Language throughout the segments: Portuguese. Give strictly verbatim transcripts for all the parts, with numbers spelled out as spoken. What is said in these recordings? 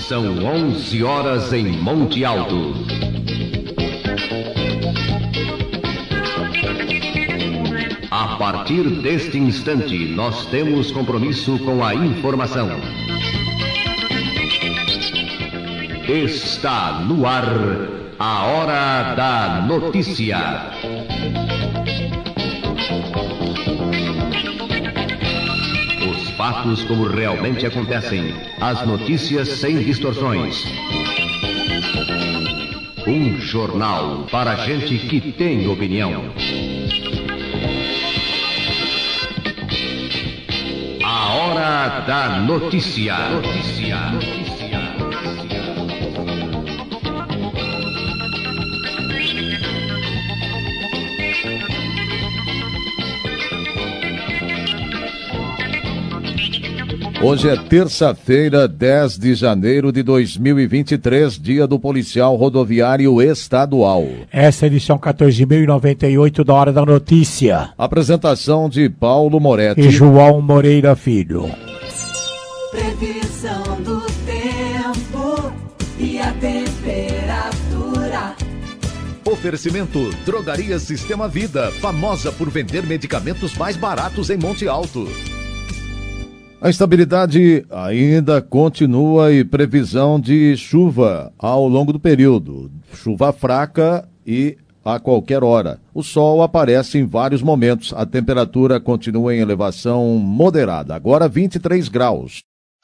São onze horas em Monte Alto. A partir deste instante, nós temos compromisso com a informação. Está no ar a Hora da Notícia. Os fatos como realmente acontecem, as notícias sem distorções. Um jornal para gente que tem opinião. A Hora da Notícia. Notícia. Notícia. Hoje é terça-feira, dez de janeiro de dois mil e vinte e três, dia do policial rodoviário estadual. Essa é a edição quatorze mil e noventa e oito da Hora da Notícia. Apresentação de Paulo Moretti e João Moreira Filho. Previsão do tempo e a temperatura. Oferecimento Drogaria Sistema Vida, famosa por vender medicamentos mais baratos em Monte Alto. A instabilidade ainda continua e previsão de chuva ao longo do período. Chuva fraca e a qualquer hora. O sol aparece em vários momentos. A temperatura continua em elevação moderada, agora vinte e três graus.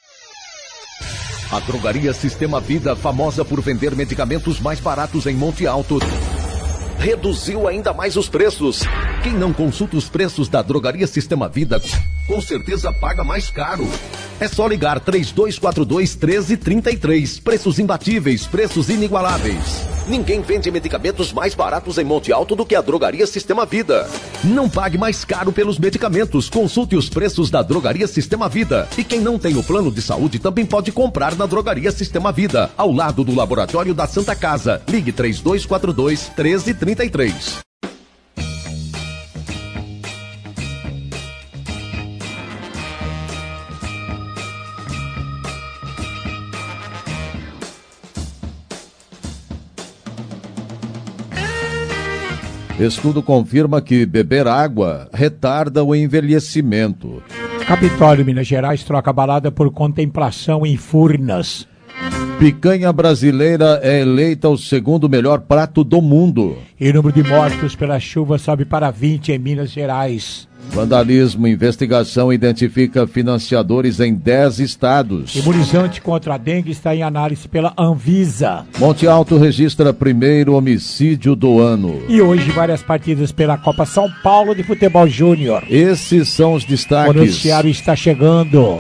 A Drogaria Sistema Vida, famosa por vender medicamentos mais baratos em Monte Alto, reduziu ainda mais os preços. Quem não consulta os preços da Drogaria Sistema Vida, com certeza paga mais caro. É só ligar três dois quatro dois, um três três três. Preços imbatíveis, preços inigualáveis. Ninguém vende medicamentos mais baratos em Monte Alto do que a Drogaria Sistema Vida. Não pague mais caro pelos medicamentos. Consulte os preços da Drogaria Sistema Vida. E quem não tem o plano de saúde também pode comprar na Drogaria Sistema Vida, ao lado do Laboratório da Santa Casa. Ligue três dois quatro dois, um três três três. Estudo confirma que beber água retarda o envelhecimento. Capitólio, Minas Gerais, troca balada por contemplação em Furnas. Picanha brasileira é eleita o segundo melhor prato do mundo. E o número de mortos pela chuva sobe para vinte em Minas Gerais. Vandalismo, investigação identifica financiadores em dez estados. Imunizante contra a dengue está em análise pela Anvisa. Monte Alto registra primeiro homicídio do ano. E hoje várias partidas pela Copa São Paulo de Futebol Júnior. Esses são os destaques. O noticiário está chegando.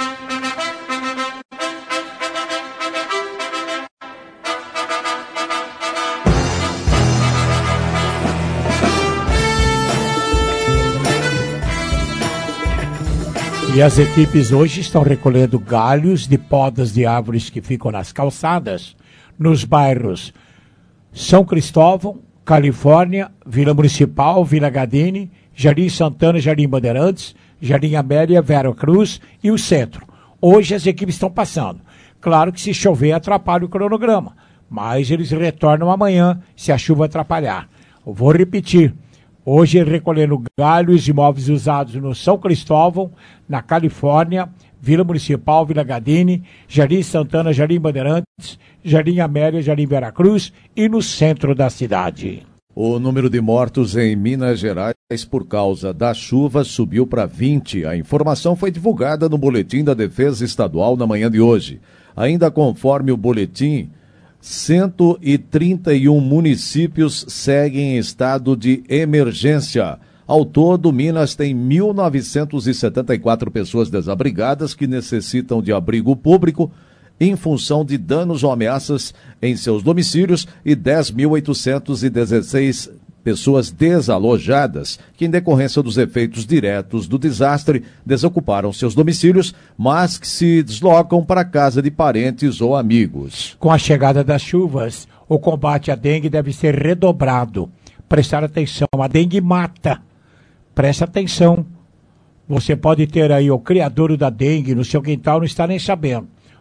E as equipes hoje estão recolhendo galhos de podas de árvores que ficam nas calçadas, nos bairros São Cristóvão, Califórnia, Vila Municipal, Vila Gadini, Jardim Santana, Jardim Bandeirantes, Jardim Amélia, Vera Cruz e o centro. Hoje as equipes estão passando. Claro que se chover atrapalha o cronograma, mas eles retornam amanhã se a chuva atrapalhar. Eu vou repetir. Hoje recolhendo galhos e móveis usados no São Cristóvão, na Califórnia, Vila Municipal, Vila Gadini, Jardim Santana, Jardim Bandeirantes, Jardim Amélia, Jardim Veracruz e no centro da cidade. O número de mortos em Minas Gerais por causa da chuva subiu para vinte. A informação foi divulgada no Boletim da Defesa Estadual na manhã de hoje. Ainda conforme o boletim, cento e trinta e um municípios seguem em estado de emergência. Ao todo, Minas tem mil novecentos e setenta e quatro pessoas desabrigadas que necessitam de abrigo público em função de danos ou ameaças em seus domicílios e dez mil oitocentos e dezesseis pessoas desalojadas, que em decorrência dos efeitos diretos do desastre desocuparam seus domicílios, mas que se deslocam para a casa de parentes ou amigos. Com a chegada das chuvas, o combate à dengue deve ser redobrado. Prestar atenção, a dengue mata. Presta atenção. Você pode ter aí o criadouro da dengue no seu quintal, não está nem sabendo.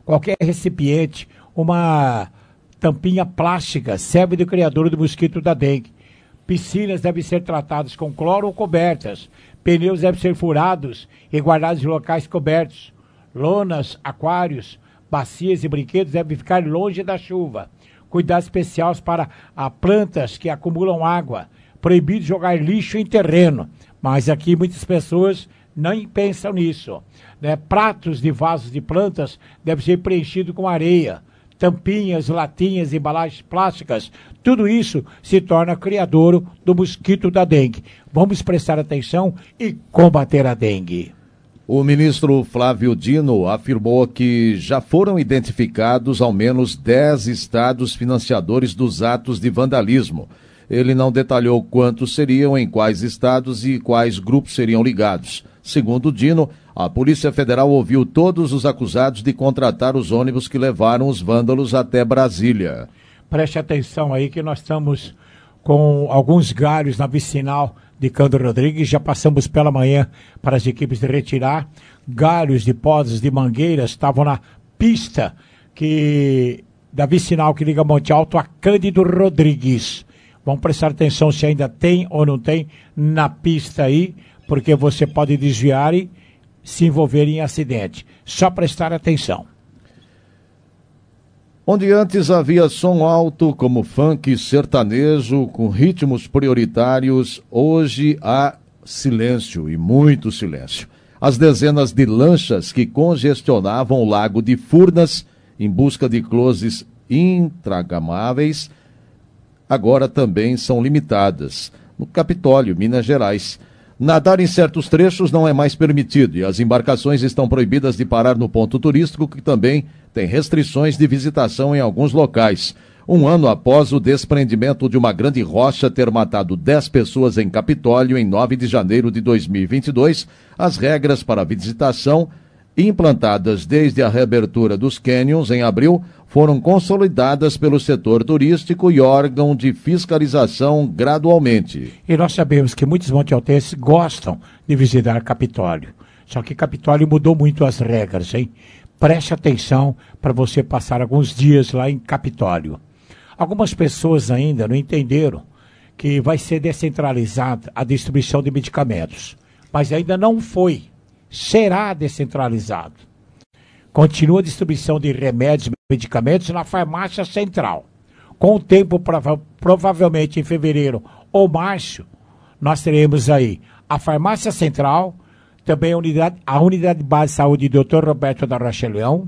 qualquer recipiente, uma tampinha plástica serve de criador do mosquito da dengue. Piscinas devem ser tratadas com cloro ou cobertas. Pneus devem ser furados e guardados em locais cobertos. Lonas, aquários, bacias e brinquedos devem ficar longe da chuva. Cuidados especiais para a plantas que acumulam água. Proibido jogar lixo em terreno. Mas aqui muitas pessoas não pensam nisso. Né? Pratos de vasos de plantas devem ser preenchidos com areia. Tampinhas, latinhas, embalagens plásticas, tudo isso se torna criadouro do mosquito da dengue. Vamos prestar atenção e combater a dengue. O ministro Flávio Dino afirmou que já foram identificados ao menos dez estados financiadores dos atos de vandalismo. Ele não detalhou quantos seriam, em quais estados e quais grupos seriam ligados. Segundo Dino, a Polícia Federal ouviu todos os acusados de contratar os ônibus que levaram os vândalos até Brasília. Preste atenção aí que nós estamos com alguns galhos na vicinal de Cândido Rodrigues. Já passamos pela manhã para as equipes de retirar. Galhos de podas de mangueiras estavam na pista que, da vicinal que liga Monte Alto a Cândido Rodrigues. Vamos prestar atenção se ainda tem ou não tem na pista aí, porque você pode desviar e se envolver em acidente. Só prestar atenção. Onde antes havia som alto como funk sertanejo com ritmos prioritários, hoje há silêncio e muito silêncio. As dezenas de lanchas que congestionavam o lago de Furnas em busca de closes intragáveis agora também são limitadas. No Capitólio, Minas Gerais, nadar em certos trechos não é mais permitido e as embarcações estão proibidas de parar no ponto turístico, que também tem restrições de visitação em alguns locais. Um ano após o desprendimento de uma grande rocha ter matado dez pessoas em Capitólio em nove de janeiro de dois mil e vinte e dois, as regras para a visitação, implantadas desde a reabertura dos cânions em abril, foram consolidadas pelo setor turístico e órgão de fiscalização gradualmente. E nós sabemos que muitos montealtenses gostam de visitar Capitólio. Só que Capitólio mudou muito as regras, hein? Preste atenção para você passar alguns dias lá em Capitólio. Algumas pessoas ainda não entenderam que vai ser descentralizada a distribuição de medicamentos. Mas ainda não foi. Será descentralizado. Continua a distribuição de remédios e medicamentos na farmácia central. Com o tempo, prova- provavelmente em fevereiro ou março, nós teremos aí a farmácia central, também a unidade, a unidade de base de saúde doutor Roberto da Rocha Leão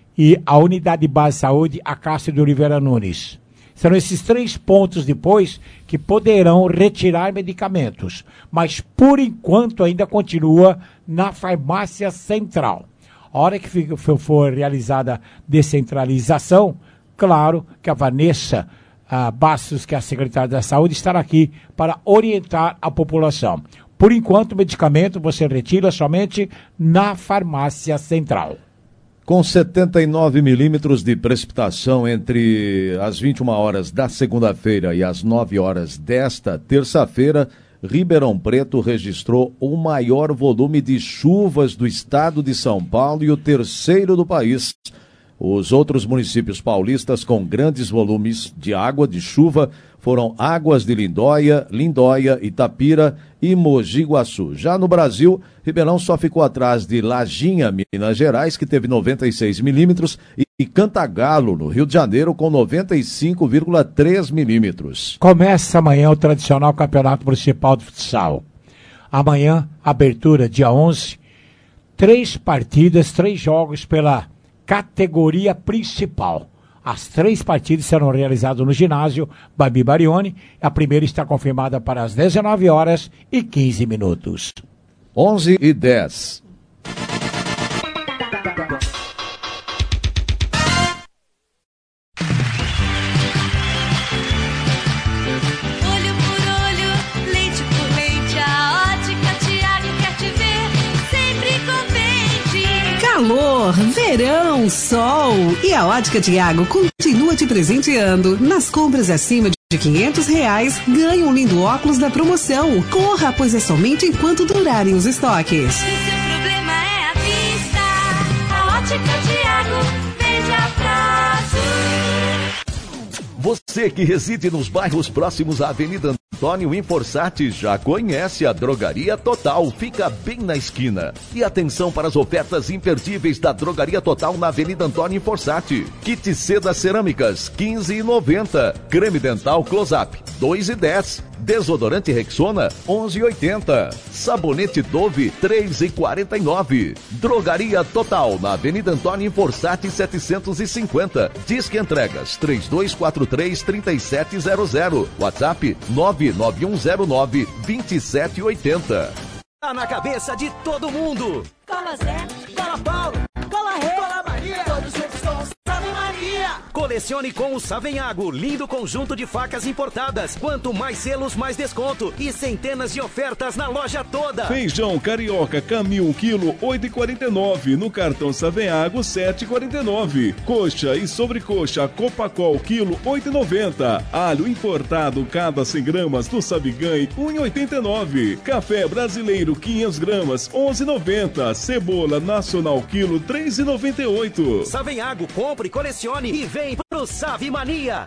e a unidade de base de saúde Acácio de Oliveira Nunes. Serão esses três pontos depois que poderão retirar medicamentos, mas por enquanto ainda continua na farmácia central. A hora que for realizada a descentralização, claro que a Vanessa ah, Bastos, que é a secretária da Saúde, estará aqui para orientar a população. Por enquanto, o medicamento você retira somente na farmácia central. Com setenta e nove milímetros de precipitação entre as vinte e uma horas da segunda-feira e as nove horas desta terça-feira, Ribeirão Preto registrou o maior volume de chuvas do estado de São Paulo e o terceiro do país. Os outros municípios paulistas com grandes volumes de água de chuva foram Águas de Lindóia, Lindóia, Itapira e Mogi Guaçu. Já no Brasil, Ribeirão só ficou atrás de Lajinha, Minas Gerais, que teve noventa e seis milímetros, e Cantagalo, no Rio de Janeiro, com noventa e cinco vírgula três milímetros. Começa amanhã o tradicional Campeonato Municipal de Futsal. Amanhã, abertura, dia onze, três partidas, três jogos pela categoria principal. As três partidas serão realizadas no ginásio Babi Barioni. A primeira está confirmada para as dezenove horas e quinze minutos. onze e dez. Olho por olho, leite por leite, a Ótica Tiago quer te ver sempre contente. Calor, verão, sol e a Ótica Tiago continua te presenteando. Nas compras acima de quinhentos reais, ganhe um lindo óculos da promoção. Corra, pois é somente enquanto durarem os estoques. Se o seu problema é a vista, a Ótica Tiago vem seja prazo. Você que reside nos bairros próximos à Avenida Antônio Inforsati já conhece a Drogaria Total, fica bem na esquina. E atenção para as ofertas imperdíveis da Drogaria Total na Avenida Antônio Inforsati. Kit Seda Cerâmicas, quinze reais e noventa centavos. Creme Dental Close-Up, dois reais e dez centavos. Desodorante Rexona, onze reais e oitenta centavos. Sabonete Dove, três reais e quarenta e nove centavos. Drogaria Total, na Avenida Antônio Inforsati, setecentos e cinquenta. Disque Entregas, três dois quatro três, três sete zero zero. WhatsApp, nove nove um zero nove, dois sete oito zero. Tá na cabeça de todo mundo. Cola Zé, Cola Paulo, Cola Rei, Cola Maria, todos juntos com o Savem Maria. Colecione com o Savenhago, lindo conjunto de facas importadas. Quanto mais selos, mais desconto. E centenas de ofertas na loja toda. Feijão carioca Camil, quilo, oito reais e quarenta e nove centavos. No cartão Savenhago, sete reais e quarenta e nove centavos. Coxa e sobrecoxa Copacol, quilo, oito reais e noventa centavos. Alho importado, cada cem gramas, do Sabiganhe, um real e oitenta e nove centavos. Café brasileiro, quinhentas gramas, onze reais e noventa centavos. Cebola nacional, quilo, três reais e noventa e oito centavos. Savenhago, compre, colecione e vem pro Save Mania.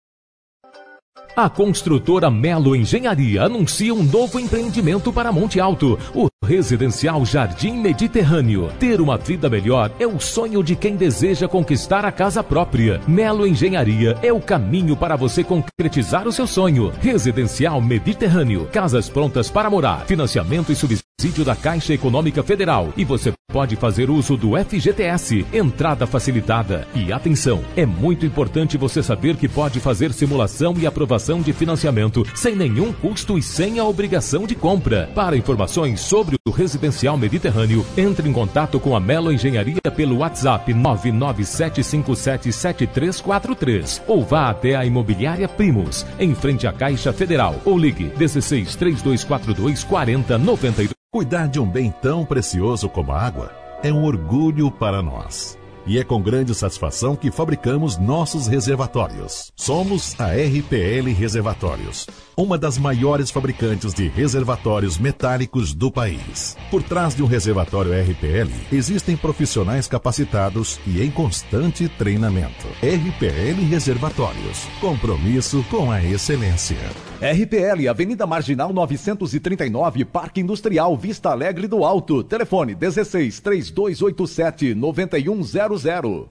A construtora Melo Engenharia anuncia um novo empreendimento para Monte Alto, o Residencial Jardim Mediterrâneo. Ter uma vida melhor é o sonho de quem deseja conquistar a casa própria. Melo Engenharia é o caminho para você concretizar o seu sonho. Residencial Mediterrâneo, casas prontas para morar, financiamento e subsídio da Caixa Econômica Federal. E você pode fazer uso do F G T S, entrada facilitada. E atenção, é muito importante você saber que pode fazer simulação e aprovação de financiamento sem nenhum custo e sem a obrigação de compra. Para informações sobre o Residencial Mediterrâneo, entre em contato com a Melo Engenharia pelo WhatsApp nove nove sete cinco sete sete três quatro três ou vá até a Imobiliária Primos, em frente à Caixa Federal, ou ligue dezesseis, três dois quatro dois, quarenta, noventa e dois. Cuidar de um bem tão precioso como a água é um orgulho para nós. E é com grande satisfação que fabricamos nossos reservatórios. Somos a R P L Reservatórios, uma das maiores fabricantes de reservatórios metálicos do país. Por trás de um reservatório R P L, existem profissionais capacitados e em constante treinamento. R P L Reservatórios, compromisso com a excelência. R P L, Avenida Marginal novecentos e trinta e nove, Parque Industrial, Vista Alegre do Alto. Telefone dezesseis, três dois oito sete, nove um zero zero.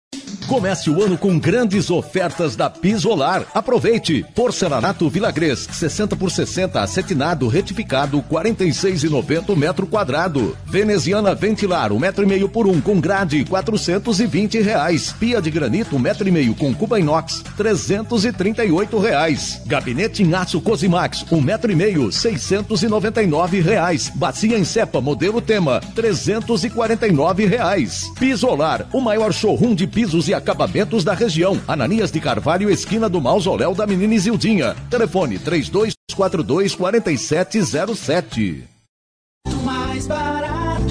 Comece o ano com grandes ofertas da Pisolar. Aproveite! Porcelanato Vilagrês, sessenta por sessenta, acetinado, retificado, quarenta e seis reais e noventa centavos metro quadrado. Veneziana Ventilar, um metro e meio por um, com grade, quatrocentos e vinte reais. Pia de granito, um metro e meio, com cuba inox, trezentos e trinta e oito reais. Gabinete em aço Cosimax, um metro e meio, seiscentos e noventa e nove reais. Bacia em cepa, modelo Tema, trezentos e quarenta e nove reais. Pisolar, o maior showroom de pisos e acabamentos da região. Ananias de Carvalho, esquina do Mausoléu da Menina Isildinha. Telefone três dois quatro dois, quatro sete zero sete. Muito mais barato,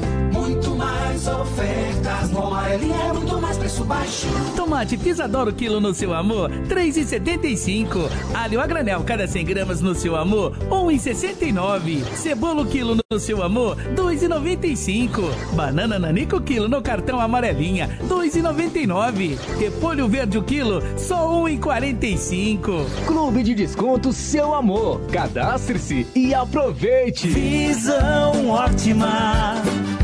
muito mais ofertas. No Amarelinha é muito mais preço baixo. Tomate Pisadoro quilo no seu amor, três reais e setenta e cinco centavos. Alho a granel cada cem gramas no seu amor, um real e sessenta e nove centavos. Cebola quilo no seu amor, dois reais e noventa e cinco centavos. Banana nanico quilo no cartão Amarelinha, dois reais e noventa e nove centavos. Repolho verde o quilo, só um real e quarenta e cinco centavos. Clube de Desconto Seu Amor. Cadastre-se e aproveite. Visão ótima.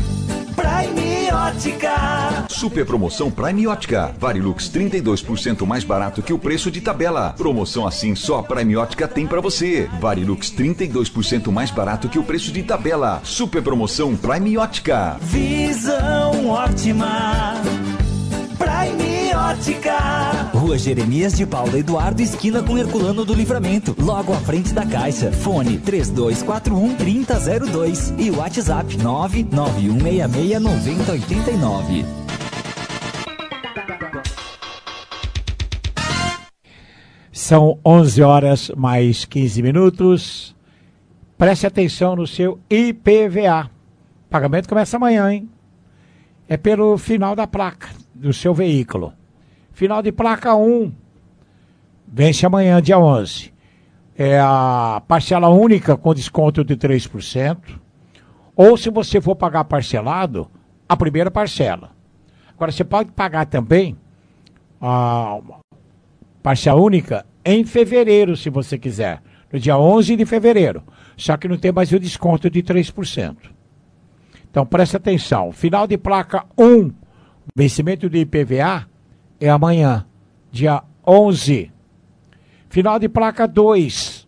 Prime Ótica. Super promoção Prime Ótica. Varilux trinta e dois por cento mais barato que o preço de tabela. Promoção assim só a Prime Ótica tem pra você. Varilux trinta e dois por cento mais barato que o preço de tabela. Super promoção Prime Ótica. Visão ótima. Prime Ótica. Rua Jeremias de Paula Eduardo, esquina com Herculano do Livramento, logo à frente da Caixa. Fone três dois quatro um, três zero zero dois e WhatsApp nove nove um seis seis, nove zero oito nove. São onze horas mais quinze minutos. Preste atenção no seu I P V A. O pagamento começa amanhã, hein? É pelo final da placa do seu veículo. Final de placa um, vence amanhã, dia onze. É a parcela única com desconto de três por cento. Ou se você for pagar parcelado, a primeira parcela. Agora, você pode pagar também a parcela única em fevereiro, se você quiser. No dia onze de fevereiro. Só que não tem mais o desconto de três por cento. Então, presta atenção. Final de placa um, vencimento de I P V A, é amanhã, dia onze. Final de placa dois,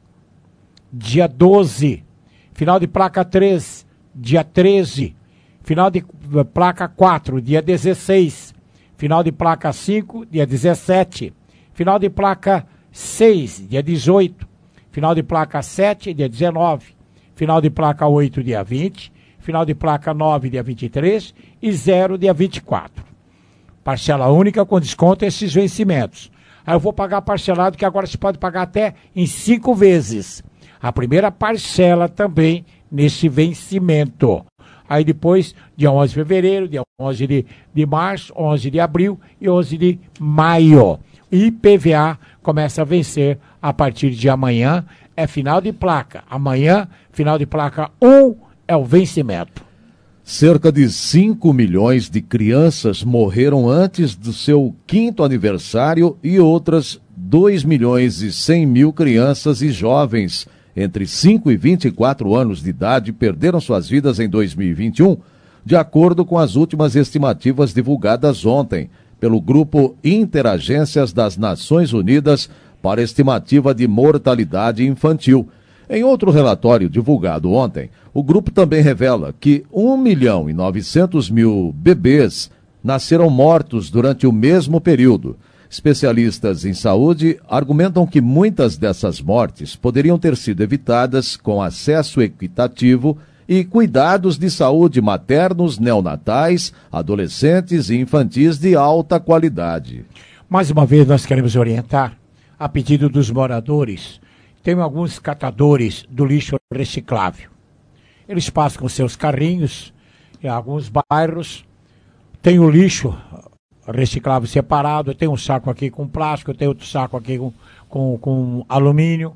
dia doze. Final de placa três, dia treze. Final de placa quatro, dia dezesseis. Final de placa cinco, dia dezessete. Final de placa seis, dia dezoito. Final de placa sete, dia dezenove. Final de placa oito, dia vinte. Final de placa nove, dia vinte e três. E zero, dia vinte e quatro. Parcela única com desconto esses vencimentos. Aí eu vou pagar parcelado, que agora se pode pagar até em cinco vezes. A primeira parcela também nesse vencimento. Aí depois, dia onze de fevereiro, dia onze de, de março, onze de abril e onze de maio. I P V A começa a vencer a partir de amanhã. É final de placa. Amanhã, final de placa um, é o vencimento. Cerca de cinco milhões de crianças morreram antes do seu quinto aniversário e outras dois milhões e cem mil crianças e jovens entre cinco e vinte e quatro anos de idade perderam suas vidas em dois mil e vinte e um, de acordo com as últimas estimativas divulgadas ontem pelo Grupo Interagências das Nações Unidas para Estimativa de Mortalidade Infantil. Em outro relatório divulgado ontem, o grupo também revela que um milhão e novecentos mil bebês nasceram mortos durante o mesmo período. Especialistas em saúde argumentam que muitas dessas mortes poderiam ter sido evitadas com acesso equitativo e cuidados de saúde maternos, neonatais, adolescentes e infantis de alta qualidade. Mais uma vez nós queremos orientar, a pedido dos moradores, tem alguns catadores do lixo reciclável. Eles passam com seus carrinhos em alguns bairros, tem o lixo reciclável separado, tem um saco aqui com plástico, tem outro saco aqui com, com, com alumínio.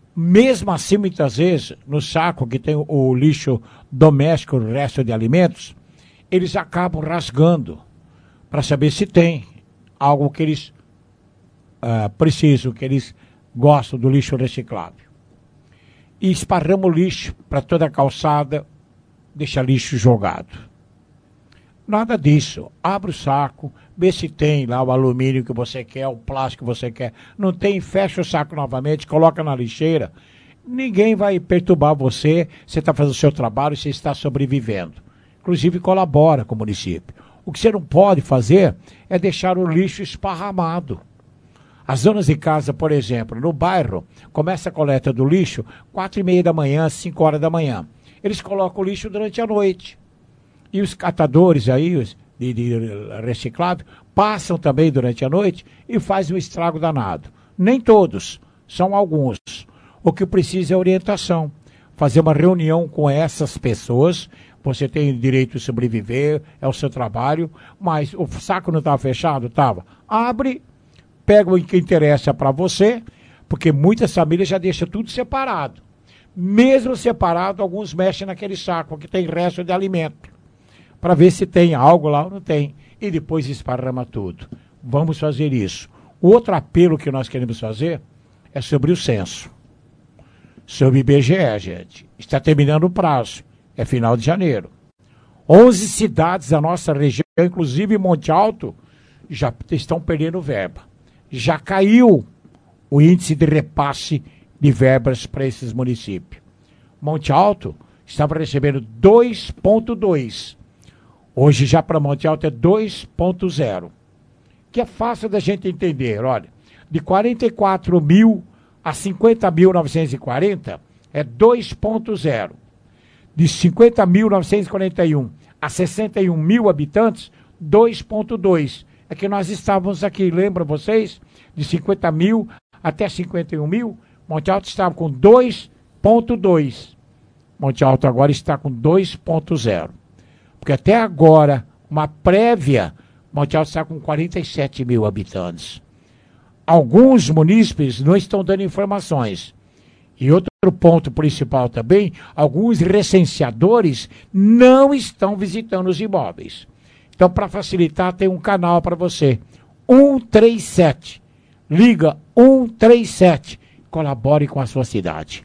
Mesmo assim, muitas vezes, no saco que tem o, o lixo doméstico, o resto de alimentos, eles acabam rasgando para saber se tem algo que eles uh, precisam, que eles gostam do lixo reciclável. E esparramos lixo para toda a calçada, deixa lixo jogado. Nada disso. Abre o saco, vê se tem lá o alumínio que você quer, o plástico que você quer. Não tem, fecha o saco novamente, coloca na lixeira. Ninguém vai perturbar você, você está fazendo o seu trabalho, você está sobrevivendo. Inclusive colabora com o município. O que você não pode fazer é deixar o lixo esparramado. As donas de casa, por exemplo, no bairro, começa a coleta do lixo quatro e meia da manhã, cinco horas da manhã. Eles colocam o lixo durante a noite. E os catadores aí, os de, de reciclável, passam também durante a noite e fazem um estrago danado. Nem todos, são alguns. O que precisa é orientação. Fazer uma reunião com essas pessoas. Você tem direito de sobreviver, é o seu trabalho, mas o saco não estava fechado? Estava. Abre, pega o que interessa para você, porque muitas famílias já deixam tudo separado. Mesmo separado, alguns mexem naquele saco que tem resto de alimento, para ver se tem algo lá ou não tem, e depois esparrama tudo. Vamos fazer isso. O outro apelo que nós queremos fazer é sobre o censo. Sobre o I B G E, gente. Está terminando o prazo. É final de janeiro. onze cidades da nossa região, inclusive Monte Alto, já estão perdendo verba. Já caiu o índice de repasse de verbas para esses municípios. Monte Alto estava recebendo dois ponto dois. Hoje já para Monte Alto é dois ponto zero. Que é fácil da gente entender. Olha, de quarenta e quatro mil a cinquenta mil novecentos e quarenta é dois ponto zero. De cinquenta mil novecentos e quarenta e um a sessenta e um mil habitantes, dois ponto dois. É que nós estávamos aqui, lembra vocês? De cinquenta mil até cinquenta e um mil, Monte Alto estava com dois ponto dois. Monte Alto agora está com dois ponto zero. Porque até agora, uma prévia, Monte Alto está com quarenta e sete mil habitantes. Alguns munícipes não estão dando informações. E outro ponto principal também, alguns recenseadores não estão visitando os imóveis. Então, para facilitar, tem um canal para você. um três sete. Liga um três sete. Colabore com a sua cidade.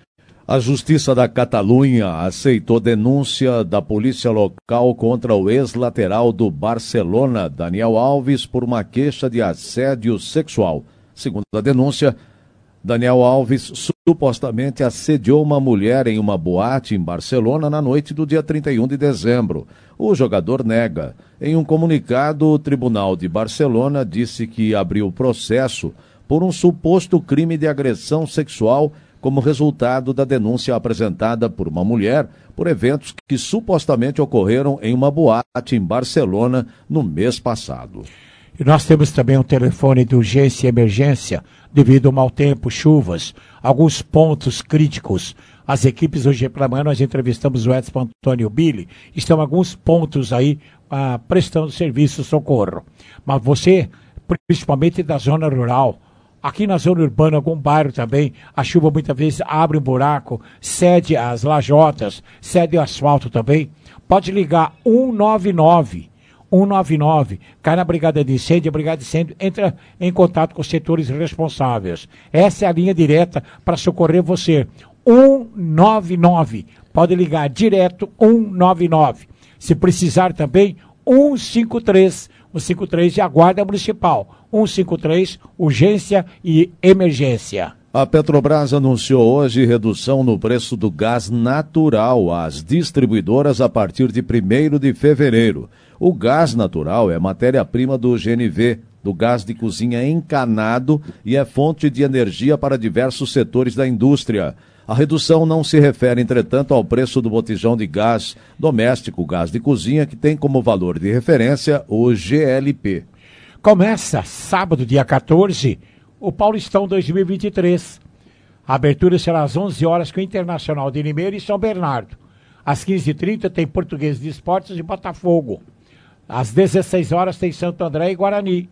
A Justiça da Catalunha aceitou denúncia da polícia local contra o ex-lateral do Barcelona, Daniel Alves, por uma queixa de assédio sexual. Segundo a denúncia, Daniel Alves supostamente assediou uma mulher em uma boate em Barcelona na noite do dia trinta e um de dezembro. O jogador nega. Em um comunicado, o Tribunal de Barcelona disse que abriu processo por um suposto crime de agressão sexual como resultado da denúncia apresentada por uma mulher por eventos que supostamente ocorreram em uma boate em Barcelona no mês passado. E nós temos também um telefone de urgência e emergência devido ao mau tempo, chuvas, alguns pontos críticos. As equipes hoje pela manhã nós entrevistamos o Edson Antônio e o Billy. Estão alguns pontos aí ah, prestando serviço, socorro. Mas você, principalmente da zona rural, aqui na zona urbana, algum bairro também, a chuva muitas vezes abre um buraco, cede as lajotas, cede o asfalto também. Pode ligar um nove nove. um nove nove, cai na Brigada de Incêndio, a Brigada de Incêndio entra em contato com os setores responsáveis. Essa é a linha direta para socorrer você. um nove nove, pode ligar direto um nove nove. Se precisar também, um cinco três, um cinco três é a Guarda Municipal. um cinco três, urgência e emergência. A Petrobras anunciou hoje redução no preço do gás natural às distribuidoras a partir de primeiro de fevereiro. O gás natural é matéria-prima do G N V, do gás de cozinha encanado, e é fonte de energia para diversos setores da indústria. A redução não se refere, entretanto, ao preço do botijão de gás doméstico, gás de cozinha, que tem como valor de referência o G L P. Começa sábado, dia quatorze, o Paulistão dois mil e vinte e três. A abertura será às onze horas com o Internacional de Limeira e São Bernardo. Às quinze e trinta tem Português de Esportes e Botafogo. Às dezesseis horas tem Santo André e Guarani.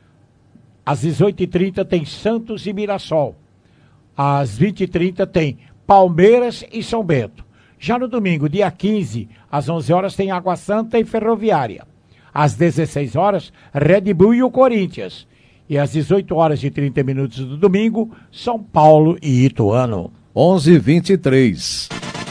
Às dezoito e trinta tem Santos e Mirassol. Às vinte e trinta tem Palmeiras e São Bento. Já no domingo, dia quinze, às onze horas tem Água Santa e Ferroviária. Às dezesseis horas, Red Bull e o Corinthians. E às dezoito horas e trinta minutos do domingo, São Paulo e Ituano. onze e vinte e três.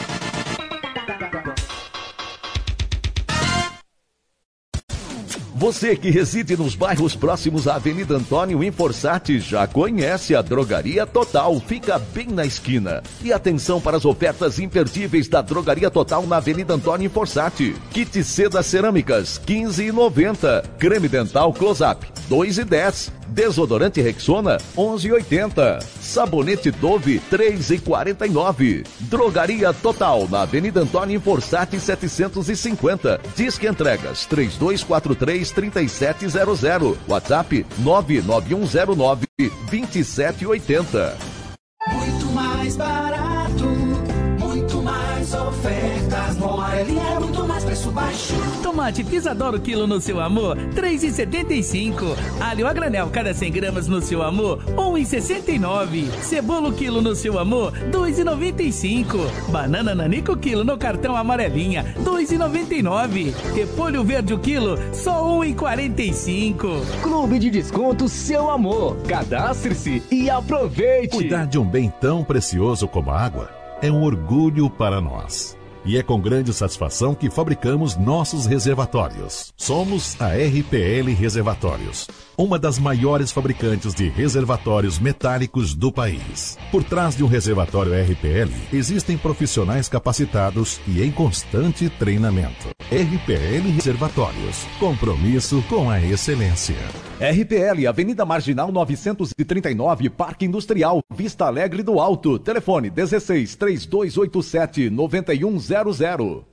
Você que reside nos bairros próximos à Avenida Antônio Inforsati já conhece a Drogaria Total, fica bem na esquina. E atenção para as ofertas imperdíveis da Drogaria Total na Avenida Antônio Inforsati. Kit seda cerâmicas, quinze reais e noventa centavos. Creme dental Close-Up, dois reais e dez centavos. Desodorante Rexona, onze reais e oitenta centavos. Sabonete Dove, três reais e quarenta e nove centavos. Drogaria Total, na Avenida Antônio Inforsati, setecentos e cinquenta. Disque Entregas, três dois quatro três, três sete zero zero. WhatsApp, nove nove um zero nove, dois sete oito zero. Muito mais barato, muito mais ofertas. No Amarelinha é muito mais preço baixo. Tomate Pisadoro quilo no seu amor, três reais e setenta e cinco centavos. Alho a granel cada cem gramas no seu amor, um real e sessenta e nove centavos. Cebola quilo no seu amor, dois reais e noventa e cinco centavos. Banana nanico quilo no cartão Amarelinha, dois reais e noventa e nove centavos. Repolho verde o quilo, só um real e quarenta e cinco centavos. Clube de Desconto Seu Amor. Cadastre-se e aproveite. Cuidar de um bem tão precioso como a água é um orgulho para nós. E é com grande satisfação que fabricamos nossos reservatórios. Somos a R P L Reservatórios, uma das maiores fabricantes de reservatórios metálicos do país. Por trás de um reservatório R P L, existem profissionais capacitados e em constante treinamento. R P L Reservatórios, compromisso com a excelência. R P L, Avenida Marginal novecentos e trinta e nove, Parque Industrial, Vista Alegre do Alto. Telefone dezesseis, três dois oito sete, nove um zero zero.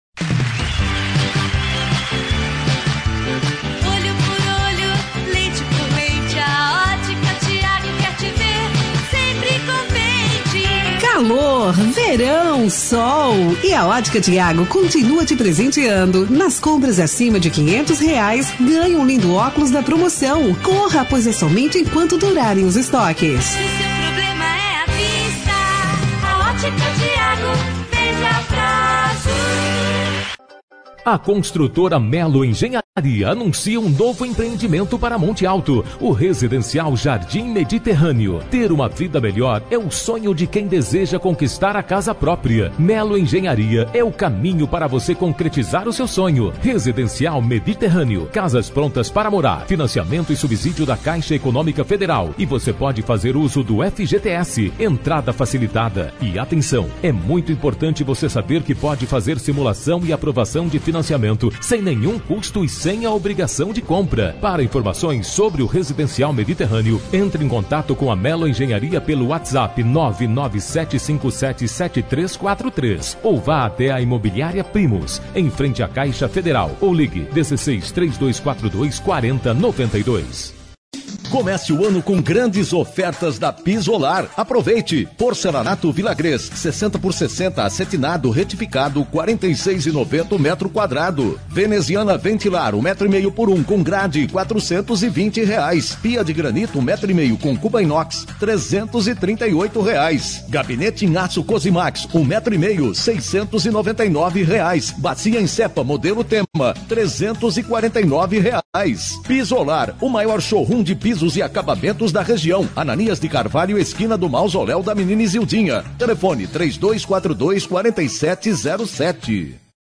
Olho por olho, leite por leite, a Ótica Tiago quer te ver sempre contente. Calor, verão, sol. E a Ótica Tiago continua te presenteando. Nas compras acima de quinhentos reais, ganha um lindo óculos da promoção. Corra, pois é somente enquanto durarem os estoques. Se o seu problema é a vista, a Ótica Tiago vende a prazo. A construtora Melo Engenharia Anuncia um novo empreendimento para Monte Alto, o Residencial Jardim Mediterrâneo. Ter uma vida melhor é o sonho de quem deseja conquistar a casa própria. Melo Engenharia é o caminho para você concretizar o seu sonho. Residencial Mediterrâneo, casas prontas para morar, financiamento e subsídio da Caixa Econômica Federal. E você pode fazer uso do F G T S, entrada facilitada. E atenção, é muito importante você saber que pode fazer simulação e aprovação de financiamento sem nenhum custo e sem a obrigação de compra. Para informações sobre o Residencial Mediterrâneo, entre em contato com a Melo Engenharia pelo WhatsApp nove nove sete cinco sete sete três quatro três ou vá até a Imobiliária Primos, em frente à Caixa Federal, ou ligue dezesseis, trinta e dois quarenta e dois, quarenta, noventa e dois. Comece o ano com grandes ofertas da Pisolar. Aproveite! Porcelanato Vilagrês, sessenta por sessenta, acetinado, retificado, quarenta e seis reais e noventa centavos o metro quadrado. Veneziana Ventilar, um metro e meio por um, com grade, quatrocentos e vinte reais. Pia de granito, um metro e meio, com cuba inox, trezentos e trinta e oito reais. Gabinete em aço Cosimax, um metro e meio, seiscentos e noventa e nove reais. Bacia em cepa, modelo Tema, trezentos e quarenta e nove reais. Pisolar, o maior showroom de pisos e acabamentos da região. Ananias de Carvalho, esquina do Mausoléu da Menina Isildinha. Telefone três dois quatro dois, quatro sete zero sete.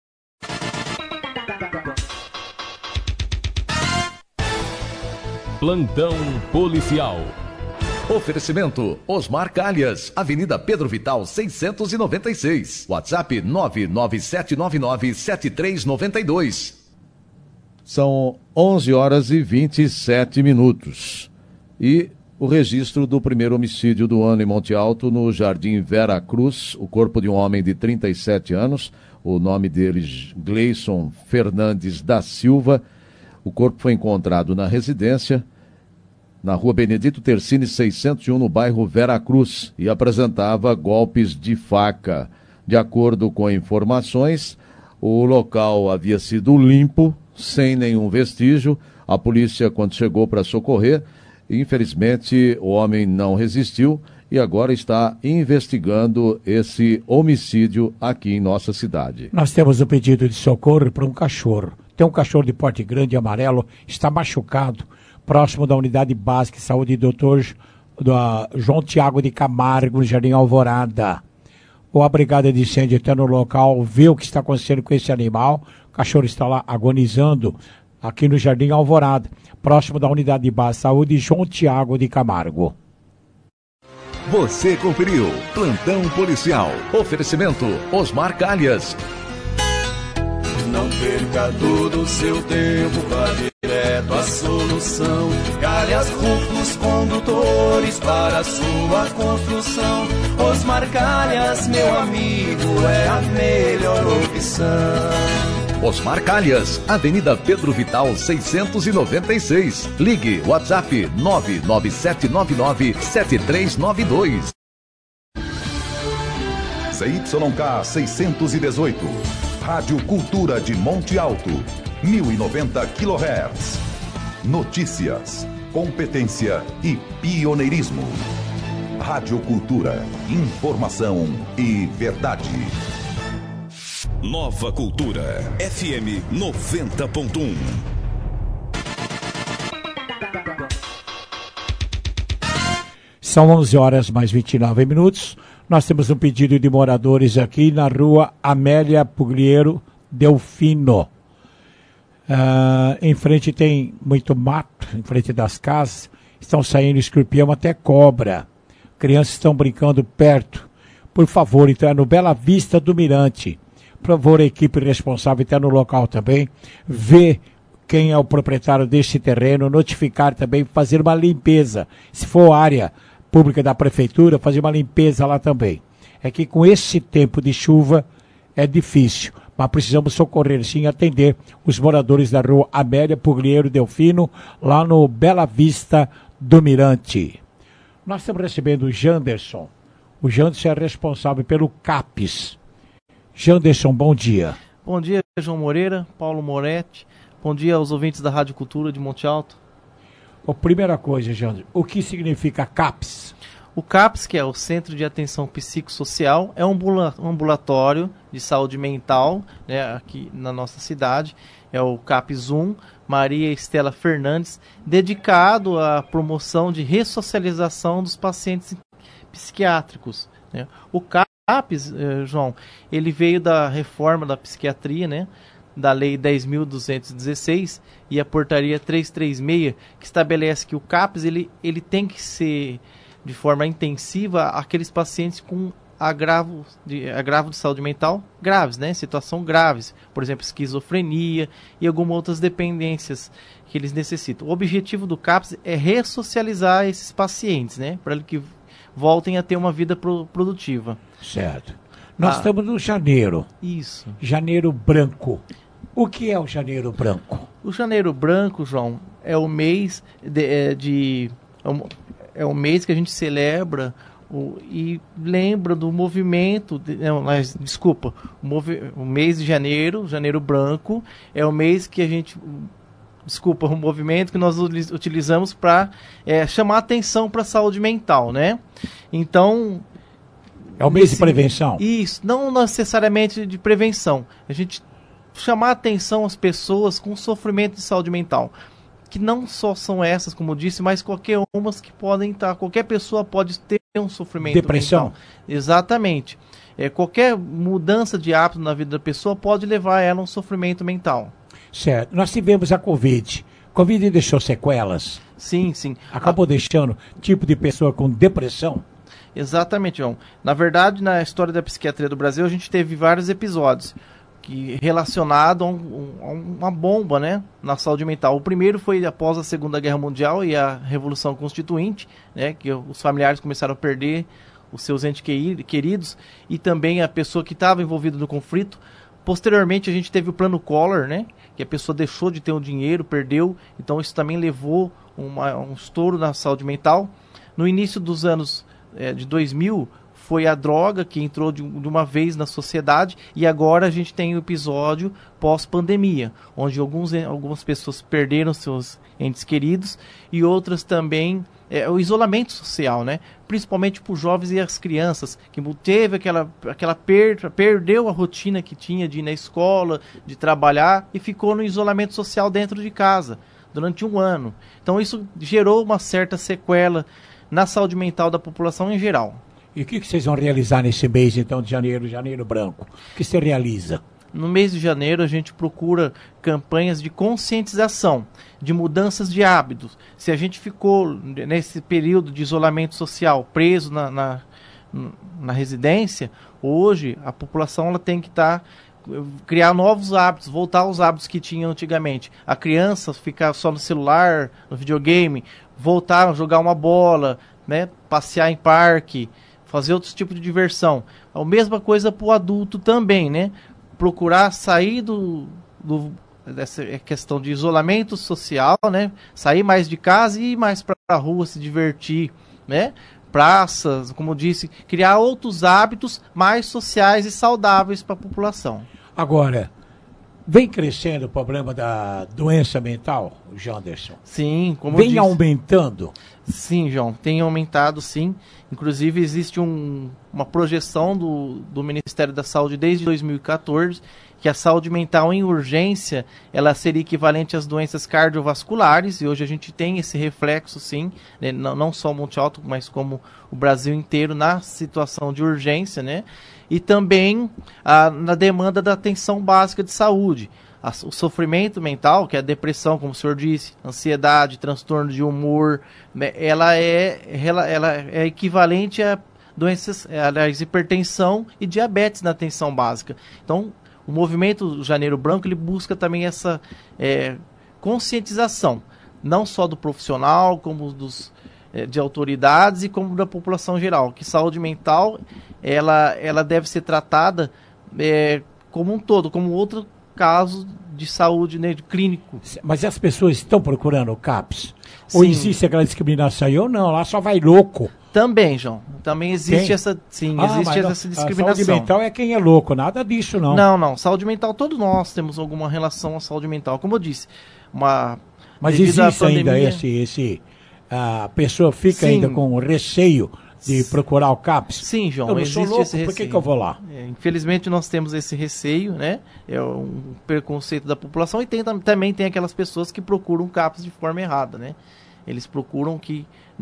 Plantão policial. Oferecimento Osmar Calhas, Avenida Pedro Vital seiscentos e noventa e seis. WhatsApp nove nove sete nove nove sete três nove dois. São onze horas e vinte e sete minutos. E o registro do primeiro homicídio do ano em Monte Alto, no Jardim Vera Cruz, o corpo de um homem de trinta e sete anos, o nome dele Gleison Fernandes da Silva. O corpo foi encontrado na residência, na rua Benedito Tercini, seiscentos e um, no bairro Vera Cruz, e apresentava golpes de faca. De acordo com informações, o local havia sido limpo, sem nenhum vestígio. A polícia, quando chegou para socorrer, infelizmente o homem não resistiu e agora está investigando esse homicídio aqui em nossa cidade. Nós temos um pedido de socorro para um cachorro. Tem um cachorro de porte grande e amarelo, está machucado, próximo da unidade básica de saúde do doutor João Tiago de Camargo, no Jardim Alvorada. A brigada de incêndio está no local, vê o que está acontecendo com esse animal. O cachorro está lá agonizando aqui no Jardim Alvorada, próximo da unidade de base de saúde João Tiago de Camargo. Você conferiu Plantão Policial. Oferecimento Osmar Calhas. Não perca todo o seu tempo, vá direto à solução. Calhas Rufos Condutores para a sua construção. Osmar Calhas, meu amigo, é a melhor opção. Osmar Calhas, Avenida Pedro Vital seiscentos e noventa e seis. Ligue WhatsApp nove nove sete nove nove sete três nove dois. C Y K seiscentos e dezoito. Rádio Cultura de Monte Alto, mil e noventa quilohertz. Notícias, competência e pioneirismo. Rádio Cultura, informação e verdade. Nova Cultura, F M noventa ponto um. São onze horas mais vinte e nove minutos. Nós temos um pedido de moradores aqui na rua Amélia Pugliero Delfino. Uh, em frente tem muito mato, em frente das casas. Estão saindo escorpião até cobra. Crianças estão brincando perto. Por favor, então é no Bela Vista do Mirante. Por favor, a equipe responsável está no local também. Ver quem é o proprietário desse terreno, notificar também, fazer uma limpeza. Se for área pública da prefeitura, fazer uma limpeza lá também. É que com esse tempo de chuva é difícil, mas precisamos socorrer sim, atender os moradores da rua Amélia Pugliero Delfino, lá no Bela Vista do Mirante. Nós estamos recebendo o Janderson. O Janderson é responsável pelo CAPES. Janderson, bom dia. Bom dia, João Moreira, Paulo Moretti. Bom dia aos ouvintes da Rádio Cultura de Monte Alto. A primeira coisa, Janderson, o que significa CAPES? O CAPES, que é o Centro de Atenção Psicossocial, é um ambulatório de saúde mental, né, aqui na nossa cidade. é o CAPS um, Maria Estela Fernandes, dedicado à promoção de ressocialização dos pacientes psiquiátricos, né? O CAPS, eh, João, ele veio da reforma da psiquiatria, né? Da Lei dez mil duzentos e dezesseis e a Portaria trezentos e trinta e seis, que estabelece que o CAPS ele, ele tem que ser de forma intensiva aqueles pacientes com agravo de, agravo de saúde mental graves, né? Situação graves, por exemplo, esquizofrenia e algumas outras dependências que eles necessitam. O objetivo do CAPS é ressocializar esses pacientes, né? Para que voltem a ter uma vida pro, produtiva. Certo. Nós Ah. estamos no janeiro. Isso. Janeiro branco. O que é o janeiro branco? O janeiro branco, João, é o mês de, é, de é, o, é o mês que a gente celebra o, e lembra do movimento, de, não, mas, desculpa, o, movi, o mês de janeiro, janeiro branco, é o mês que a gente, desculpa, o movimento que nós utilizamos para é, chamar atenção para a saúde mental, né? Então... É o mês nesse, de prevenção? Isso, não necessariamente de prevenção. A gente chamar atenção às pessoas com sofrimento de saúde mental. Que não só são essas, como eu disse, mas qualquer umas que podem estar... Qualquer pessoa pode ter um sofrimento Depressão. mental. Exatamente. É, qualquer mudança de hábito na vida da pessoa pode levar ela a um sofrimento mental. Certo. Nós tivemos a Covid. Covid deixou sequelas? Sim, sim. Acabou a... deixando tipo de pessoa com depressão? Exatamente, João. Na verdade, na história da psiquiatria do Brasil, a gente teve vários episódios que relacionado a, um, a uma bomba, né, na saúde mental. O primeiro foi após a Segunda Guerra Mundial e a Revolução Constituinte, né, que os familiares começaram a perder os seus entes queridos e também a pessoa que estava envolvida no conflito. Posteriormente, a gente teve o Plano Collor, né, que a pessoa deixou de ter o dinheiro, perdeu, então isso também levou uma, um estouro na saúde mental. No início dos anos é, de dois mil, foi a droga que entrou de, de uma vez na sociedade e agora a gente tem o episódio pós-pandemia, onde alguns, algumas pessoas perderam seus entes queridos e outras também, é, o isolamento social, né? Principalmente para os jovens e as crianças, que teve aquela, aquela perda, perdeu a rotina que tinha de ir na escola, de trabalhar e ficou no isolamento social dentro de casa durante um ano. Então isso gerou uma certa sequela na saúde mental da população em geral. E o que, que vocês vão realizar nesse mês, então, de janeiro, janeiro branco? O que você realiza? No mês de janeiro, a gente procura campanhas de conscientização, de mudanças de hábitos. Se a gente ficou, nesse período de isolamento social, preso na, na, na residência, hoje a população ela tem que estar... Tá, criar novos hábitos, voltar aos hábitos que tinha antigamente. A criança ficar só no celular, no videogame, voltar a jogar uma bola, né, passear em parque, fazer outros tipos de diversão. A mesma coisa para o adulto também, né? Procurar sair do, do dessa questão de isolamento social, né? Sair mais de casa e ir mais para a rua, se divertir, né? Praças, como eu disse, criar outros hábitos mais sociais e saudáveis para a população. Agora, vem crescendo o problema da doença mental, Janderson? Sim, como Vem eu disse, aumentando? Sim, João, tem aumentado sim. Inclusive existe um, uma projeção do, do Ministério da Saúde desde dois mil e quatorze que a saúde mental em urgência ela seria equivalente às doenças cardiovasculares e hoje a gente tem esse reflexo sim, né? não, não só o Monte Alto, mas como o Brasil inteiro na situação de urgência, né? E também a, na demanda da atenção básica de saúde. A, o sofrimento mental, que é a depressão, como o senhor disse, ansiedade, transtorno de humor, né, ela, é, ela, ela é equivalente a doenças, aliás, hipertensão e diabetes na atenção básica. Então, o movimento Janeiro Branco, ele busca também essa é, conscientização, não só do profissional, como dos, é, de autoridades e como da população geral, que saúde mental, ela, ela deve ser tratada é, como um todo, como outro caso de saúde, né, de clínico. Mas as pessoas estão procurando o CAPS? Ou Sim. existe aquela discriminação aí ou não? Lá só vai louco. Também, João. Também existe Tem? essa, sim, Ah, existe mas essa a- discriminação. A saúde mental é quem é louco, nada disso não. Não, não. Saúde mental, todos nós temos alguma relação à saúde mental. Como eu disse, uma... Mas devido à existe ainda pandemia- esse, esse... A pessoa fica Sim. ainda com receio de procurar o CAPS? Sim, João. Eu não sou louco, esse por que, que eu vou lá? É, infelizmente nós temos esse receio, né? É um preconceito da população e tem, também tem aquelas pessoas que procuram o CAPS de forma errada, né? Eles procuram que,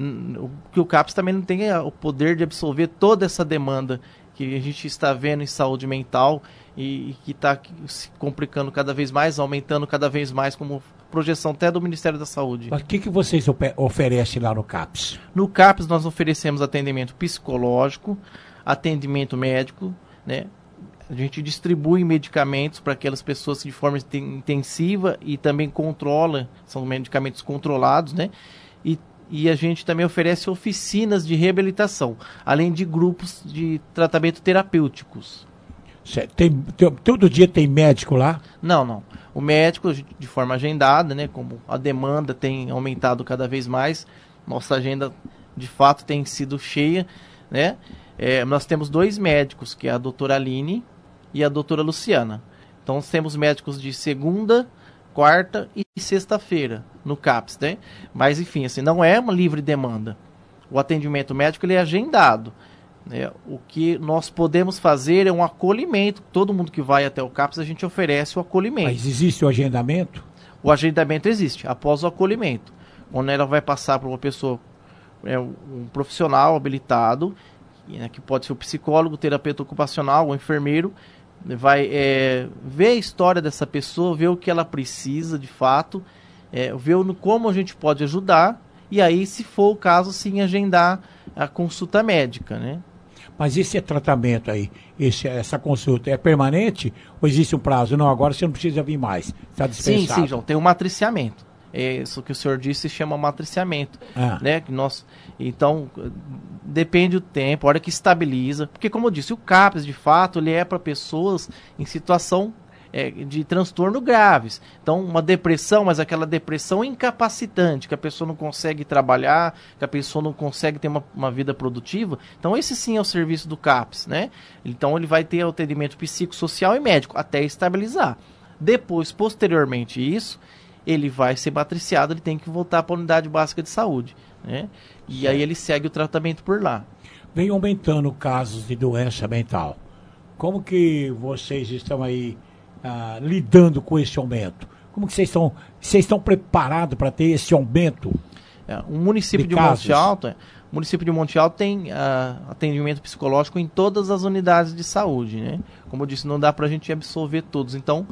que o CAPS também não tenha o poder de absorver toda essa demanda que a gente está vendo em saúde mental e, e que está se complicando cada vez mais, aumentando cada vez mais como projeção até do Ministério da Saúde. Mas o que, que vocês oferecem lá no CAPS? No CAPS nós oferecemos atendimento psicológico, atendimento médico, né? A gente distribui medicamentos para aquelas pessoas de forma intensiva e também controla, são medicamentos controlados, né? E, e a gente também oferece oficinas de reabilitação, além de grupos de tratamento terapêuticos. Tem, tem, todo dia tem médico lá? Não, não. O médico, de forma agendada, né? Como a demanda tem aumentado cada vez mais, nossa agenda de fato tem sido cheia, né? É, nós temos dois médicos, que é a doutora Aline e a doutora Luciana. Então, nós temos médicos de segunda, quarta e sexta-feira no CAPS, né? Mas, enfim, assim, não é uma livre demanda. O atendimento médico ele é agendado. Né? O que nós podemos fazer é um acolhimento. Todo mundo que vai até o CAPS, a gente oferece o acolhimento. Mas existe o agendamento? O agendamento existe, após o acolhimento. Quando ela vai passar para uma pessoa, é, um profissional habilitado, né, que pode ser o psicólogo, o terapeuta ocupacional, o enfermeiro, vai é, ver a história dessa pessoa, ver o que ela precisa de fato, é, ver no, como a gente pode ajudar, e aí, se for o caso, sim, agendar a consulta médica, né? Mas esse tratamento aí, esse, essa consulta é permanente ou existe um prazo? Não, agora você não precisa vir mais, está dispensado. Sim, sim, João, tem um matriciamento. É, isso que o senhor disse se chama matriciamento, ah. né? Que nós, então, depende do tempo, a hora que estabiliza. Porque, como eu disse, o CAPS, de fato, ele é para pessoas em situação é, de transtorno graves. Então, uma depressão, mas aquela depressão incapacitante, que a pessoa não consegue trabalhar, que a pessoa não consegue ter uma, uma vida produtiva. Então, esse sim é o serviço do CAPS, né? Então, ele vai ter atendimento psicossocial e médico, até estabilizar. Depois, posteriormente isso, ele vai ser matriciado, ele tem que voltar para a unidade básica de saúde, né? E certo. Aí ele segue o tratamento por lá. Vem aumentando casos de doença mental. Como que vocês estão aí ah, lidando com esse aumento? Como que vocês estão, vocês estão preparados para ter esse aumento? É, o município de, de Monte Alto, é, o município de Monte Alto tem ah, atendimento psicológico em todas as unidades de saúde, né? Como eu disse, não dá para a gente absorver todos. Então,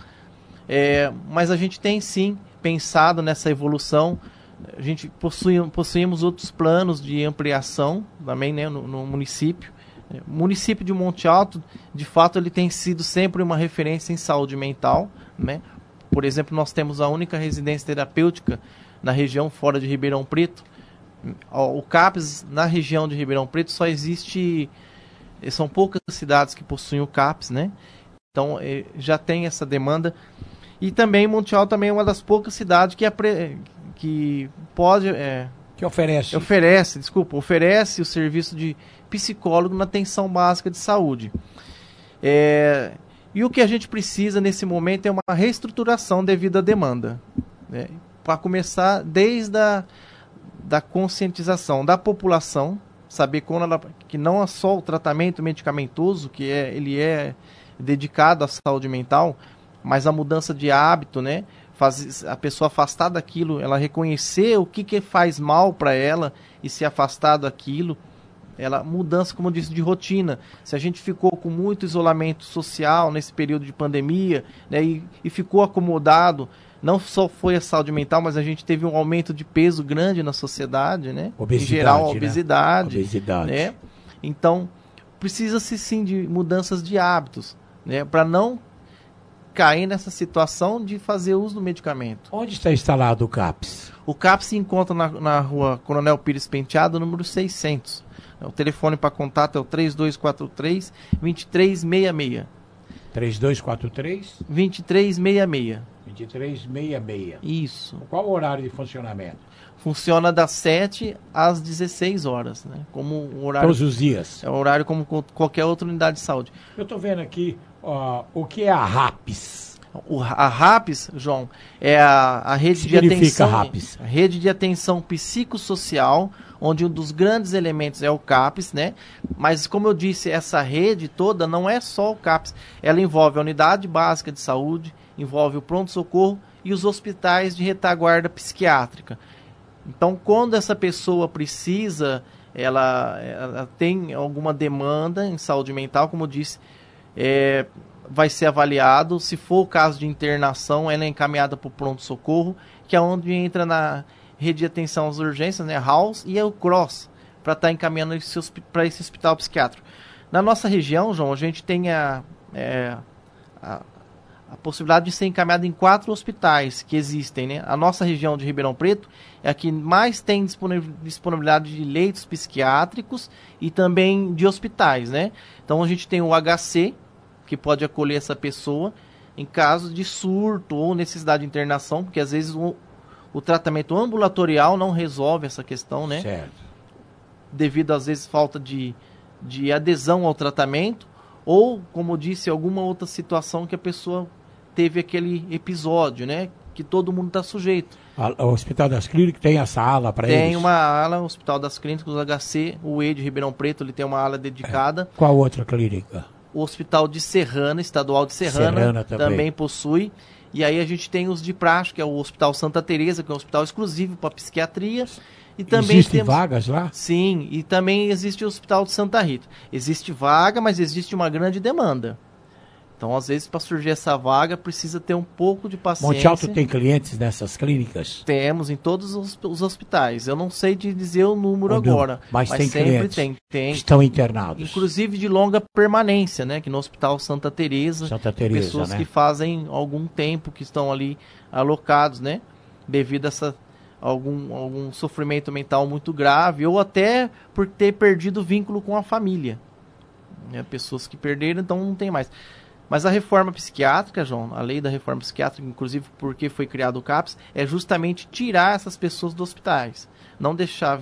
é, mas a gente tem sim pensado nessa evolução. A gente possui, possuímos outros planos de ampliação também, né, no, no município. O município de Monte Alto, de fato, ele tem sido sempre uma referência em saúde mental, né? Por exemplo, nós temos a única residência terapêutica na região fora de Ribeirão Preto. O CAPS na região de Ribeirão Preto só existe, são poucas cidades que possuem o CAPS, né? Então já tem essa demanda. E também Monte Alto também é uma das poucas cidades que, apre... que pode... É... Que oferece. Oferece, desculpa, oferece o serviço de psicólogo na atenção básica de saúde. É... E o que a gente precisa nesse momento é uma reestruturação devido à demanda. Né? Para começar desde a da conscientização da população, saber quando ela... que não é só o tratamento medicamentoso, que é... ele é dedicado à saúde mental, mas a mudança de hábito, né? Faz a pessoa afastar daquilo, ela reconhecer o que, que faz mal para ela e se afastar daquilo. Ela, mudança, como eu disse, de rotina. Se a gente ficou com muito isolamento social nesse período de pandemia, né, e, e ficou acomodado, não só foi a saúde mental, mas a gente teve um aumento de peso grande na sociedade, né? Obesidade, em geral, a né? obesidade. Obesidade. Né? Então, precisa-se sim de mudanças de hábitos, né, para não cair nessa situação de fazer uso do medicamento. Onde está instalado o CAPS? O CAPS se encontra na, na rua Coronel Pires Penteado, número seiscentos. O telefone para contato é o três dois quatro três, dois três seis seis. três dois quatro três? dois três seis seis. dois três seis seis. Isso. Qual o horário de funcionamento? Funciona das sete às dezesseis horas, né? Como o horário, todos os dias? É o horário como qualquer outra unidade de saúde. Eu estou vendo aqui, ó, o que é a RAPS? O, a RAPS, João, é a, a rede de atenção, RAPS? A rede de atenção psicossocial, onde um dos grandes elementos é o CAPS, né? Mas, como eu disse, essa rede toda não é só o CAPS. Ela envolve a unidade básica de saúde, envolve o pronto-socorro e os hospitais de retaguarda psiquiátrica. Então, quando essa pessoa precisa, ela, ela tem alguma demanda em saúde mental, como eu disse, é, vai ser avaliado. Se for o caso de internação, ela é encaminhada para o pronto-socorro, que é onde entra na rede de atenção às urgências, né, House, e é o CROSS, para estar tá encaminhando para esse hospital psiquiátrico. Na nossa região, João, a gente tem a, é, a, a possibilidade de ser encaminhado em quatro hospitais que existem, né? A nossa região de Ribeirão Preto é a que mais tem disponibilidade de leitos psiquiátricos e também de hospitais, né? Então a gente tem o H C, que pode acolher essa pessoa em caso de surto ou necessidade de internação, porque às vezes o, o tratamento ambulatorial não resolve essa questão, né? Certo. Devido às vezes falta de, de adesão ao tratamento ou, como disse, alguma outra situação que a pessoa teve aquele episódio, né? Que todo mundo está sujeito. O Hospital das Clínicas tem essa ala para eles? Tem uma ala, o Hospital das Clínicas, o H C, o E de Ribeirão Preto, ele tem uma ala dedicada. É. Qual outra clínica? O Hospital de Serrana, Estadual de Serrana, Serrana também. também possui. E aí a gente tem os de praxe, que é o Hospital Santa Teresa, que é um hospital exclusivo para psiquiatria. E também Existem temos... vagas lá? Sim, e também existe o Hospital de Santa Rita. Existe vaga, mas existe uma grande demanda. Então, às vezes, para surgir essa vaga, precisa ter um pouco de paciência. Monte Alto tem clientes nessas clínicas? Temos, em todos os, os hospitais. Eu não sei te dizer o número Ou agora, não, mas, mas tem sempre clientes tem, tem. Estão internados. Inclusive de longa permanência, né? Que no Hospital Santa Teresa, Santa Teresa, pessoas né? que fazem algum tempo que estão ali alocados, né? Devido a essa, algum, algum sofrimento mental muito grave, ou até por ter perdido o vínculo com a família. Né? Pessoas que perderam, então não tem mais. Mas a reforma psiquiátrica, João, a lei da reforma psiquiátrica, inclusive porque foi criado o CAPS, é justamente tirar essas pessoas dos hospitais. Não deixar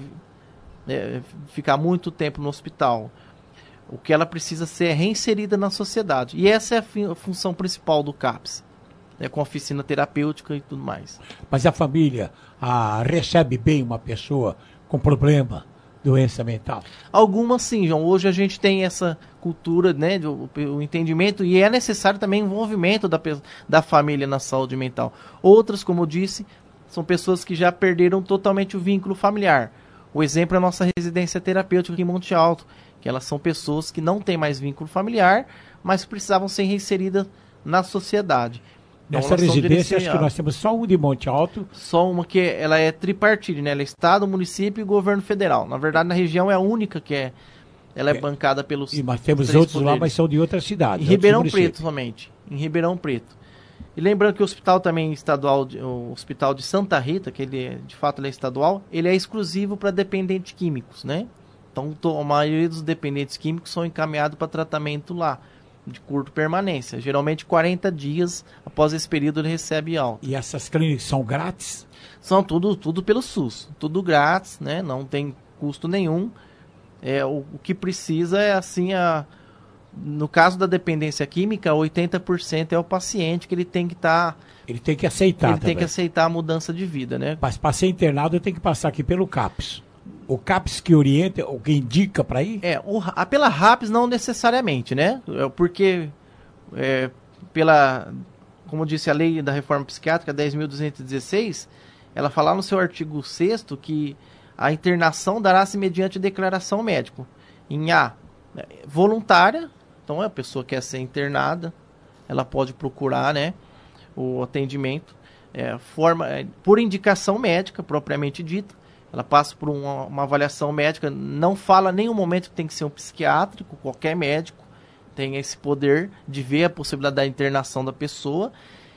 é, ficar muito tempo no hospital. O que ela precisa ser é reinserida na sociedade. E essa é a, a função principal do CAPS. Né, com oficina terapêutica e tudo mais. Mas a família a, recebe bem uma pessoa com problema, doença mental? Algumas sim, João. Hoje a gente tem essa cultura, né, do, o entendimento, e é necessário também o envolvimento da, da família na saúde mental. Outras, como eu disse, são pessoas que já perderam totalmente o vínculo familiar. O exemplo é a nossa residência terapêutica aqui em Monte Alto, que elas são pessoas que não têm mais vínculo familiar, mas precisavam ser reinseridas na sociedade. Então, nessa residência, acho que nós temos só uma de Monte Alto. Só uma que ela é tripartite, né? Ela é Estado, município e governo federal. Na verdade, na região é a única que é, ela é, é bancada pelos e mas temos outros poderes. Lá, mas são de outras cidades. Em Ribeirão Preto somente. Em Ribeirão Preto. E lembrando que o hospital também estadual, o hospital de Santa Rita, que ele é, de fato ele é estadual, ele é exclusivo para dependentes químicos, né? Então a maioria dos dependentes químicos são encaminhados para tratamento lá, de curta permanência. Geralmente quarenta dias após esse período ele recebe alta. E essas clínicas são grátis? São tudo, tudo pelo SUS, tudo grátis, né? Não tem custo nenhum. É, o, o que precisa é assim, a, no caso da dependência química, oitenta por cento é o paciente que ele tem que estar... Tá, ele tem que aceitar Ele também. tem que aceitar a mudança de vida, né? Mas para ser internado eu tenho que passar aqui pelo CAPS. O CAPS que orienta, o que indica para ir? É, o, a, pela RAPS não necessariamente, né? Porque é, pela, como disse a lei da reforma psiquiátrica dez mil duzentos e dezesseis, ela fala no seu artigo sexto que a internação dará-se mediante declaração médica. Em A, voluntária, então a pessoa quer ser internada, ela pode procurar, né, o atendimento, é, forma, é, por indicação médica, propriamente dita. Ela passa por uma, uma avaliação médica, não fala em nenhum momento que tem que ser um psiquiátrico, qualquer médico tem esse poder de ver a possibilidade da internação da pessoa.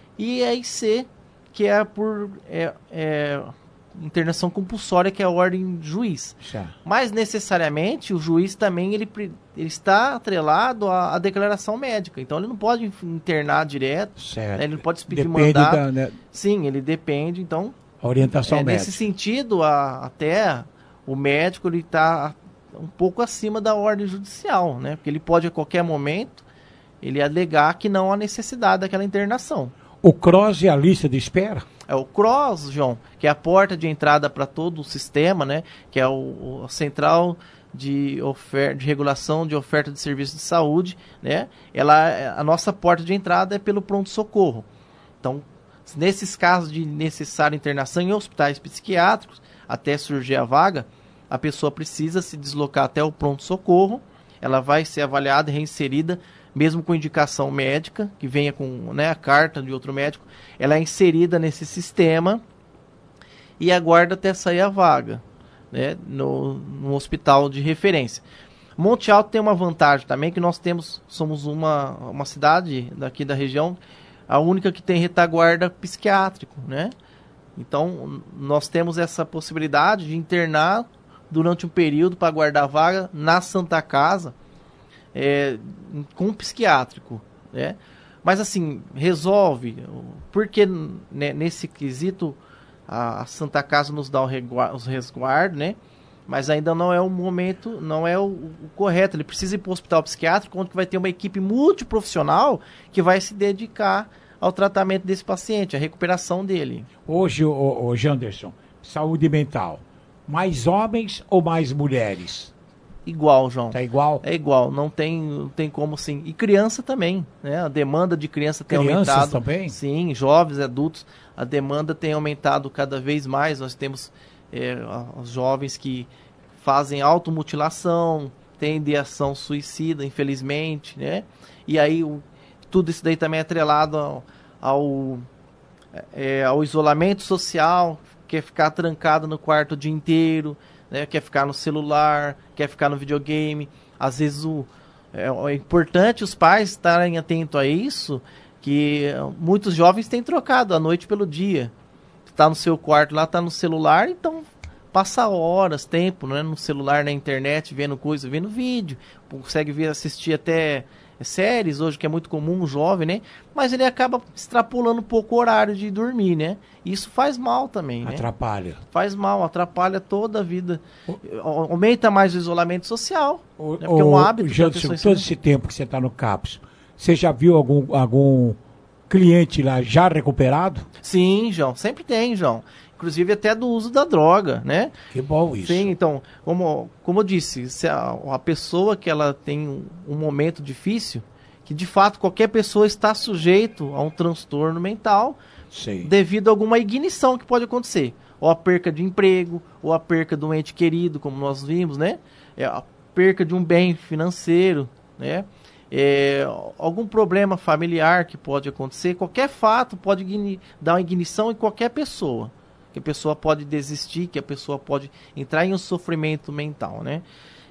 E aí C, que é por é, é, internação compulsória, que é a ordem do juiz. Já. Mas necessariamente o juiz também ele, ele está atrelado à, à declaração médica, então ele não pode internar direto, certo. Né? Ele não pode expedir depende mandato. Da, né? Sim, ele depende, então... A orientação é, médica. Nesse sentido, a, até o médico ele está um pouco acima da ordem judicial, né? Porque ele pode a qualquer momento ele alegar que não há necessidade daquela internação. O CROSS é a lista de espera? É o CROSS, João, que é a porta de entrada para todo o sistema, né? Que é o, o central de, ofer- de regulação de oferta de serviços de saúde, né? Ela, a nossa porta de entrada é pelo pronto-socorro. Então, nesses casos de necessária internação em hospitais psiquiátricos, até surgir a vaga, a pessoa precisa se deslocar até o pronto-socorro, ela vai ser avaliada e reinserida, mesmo com indicação médica, que venha com, né, a carta de outro médico, ela é inserida nesse sistema e aguarda até sair a vaga, né, no, no hospital de referência. Monte Alto tem uma vantagem também, que nós temos, somos uma, uma cidade daqui da região, a única que tem retaguarda psiquiátrico, né? Então, nós temos essa possibilidade de internar durante um período para guardar vaga na Santa Casa, é, com um psiquiátrico, né? Mas assim, resolve, porque, né, nesse quesito a, a Santa Casa nos dá o resguardo, os resguardos, né? Mas ainda não é o momento, não é o, o correto. Ele precisa ir para o hospital psiquiátrico, onde vai ter uma equipe multiprofissional que vai se dedicar ao tratamento desse paciente, à recuperação dele. Hoje, o, o Janderson, saúde mental, mais homens ou mais mulheres? Igual, João. Tá igual? É igual, não tem, não tem como sim. E criança também, né? A demanda de criança tem Crianças aumentado. também? Sim, jovens, adultos, a demanda tem aumentado cada vez mais. Nós temos é, os jovens que fazem automutilação, tem ideação suicida, infelizmente, né? E aí o, tudo isso daí também é atrelado ao, ao, é, ao isolamento social, quer ficar trancado no quarto o dia inteiro, né, quer ficar no celular, quer ficar no videogame. Às vezes o, é, é importante os pais estarem atentos a isso, que muitos jovens têm trocado a noite pelo dia. Está no seu quarto lá, está no celular, então passa horas, tempo, né, no celular, na internet, vendo coisa, vendo vídeo, consegue ver, assistir até séries hoje, que é muito comum um jovem, né? Mas ele acaba extrapolando um pouco o horário de dormir, né? Isso faz mal também, né? Atrapalha. Faz mal, atrapalha toda a vida. O... Aumenta mais o isolamento social, o, né? Porque é um hábito. Janderson, todo esse tempo que você está no CAPS, você já viu algum, algum cliente lá já recuperado? Sim, João, sempre tem, João. Inclusive até do uso da droga, né? Que bom isso. Sim, então, como, como eu disse, se a, a pessoa que ela tem um, um momento difícil, que de fato qualquer pessoa está sujeito a um transtorno mental, Sim. devido a alguma ignição que pode acontecer. Ou a perca de emprego, ou a perca de um ente querido, como nós vimos, né? É, a perca de um bem financeiro, né? É, algum problema familiar que pode acontecer, qualquer fato pode igni- dar uma ignição em qualquer pessoa. Que a pessoa pode desistir, que a pessoa pode entrar em um sofrimento mental, né?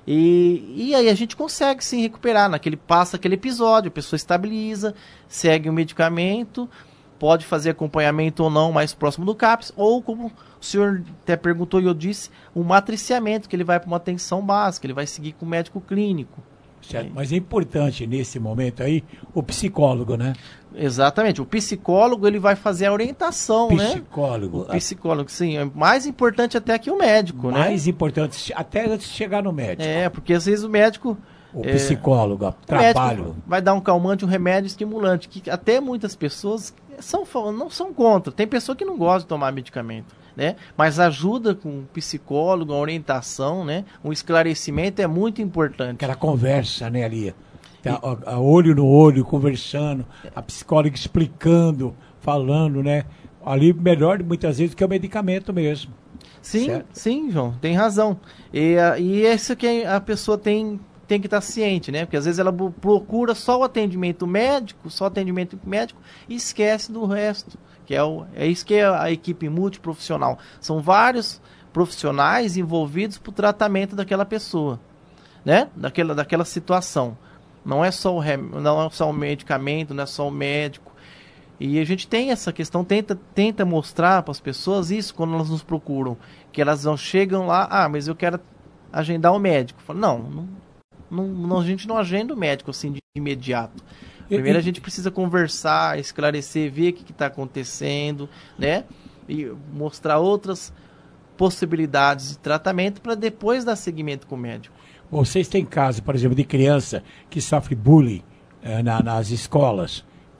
E, e aí a gente consegue sim recuperar, naquele, passa aquele episódio, a pessoa estabiliza, segue o medicamento, pode fazer acompanhamento ou não mais próximo do CAPS, ou como o senhor até perguntou e eu disse, um matriciamento, que ele vai para uma atenção básica, ele vai seguir com o médico clínico. Certo, é. Mas é importante nesse momento aí o psicólogo, né? Exatamente, o psicólogo ele vai fazer a orientação, psicólogo, né? O psicólogo, sim, é mais importante até que o médico, mais né? Mais importante, até antes de chegar no médico. É, porque às vezes o médico... O é, psicólogo, o trabalho. Vai dar um calmante, um remédio estimulante, que até muitas pessoas são, não são contra. Tem pessoa que não gosta de tomar medicamento, né? Mas ajuda com um psicólogo, uma orientação, né? Um esclarecimento é muito importante. Aquela conversa, né, ali? Tá, a, a olho no olho, conversando, a psicóloga explicando, falando, né? Ali melhor muitas vezes que o medicamento mesmo. Sim, certo? Sim, João, tem razão. E, e isso que a pessoa tem... tem que estar ciente, né? Porque às vezes ela procura só o atendimento médico, só o atendimento médico e esquece do resto, que é, o, é isso que é a equipe multiprofissional. São vários profissionais envolvidos para o tratamento daquela pessoa, né? Daquela, daquela situação. Não é só o rem, não é só o medicamento, não é só o médico. E a gente tem essa questão, tenta, tenta mostrar para as pessoas isso quando elas nos procuram, que elas não chegam lá, ah, mas eu quero agendar o médico. Falo, não, não Não, não, a gente não agenda o médico assim de imediato. Primeiro a gente precisa conversar, esclarecer, ver o que está acontecendo, né? E mostrar outras possibilidades de tratamento para depois dar seguimento com o médico. Vocês têm casos, por exemplo, de criança que sofre bullying eh, na, nas escolas.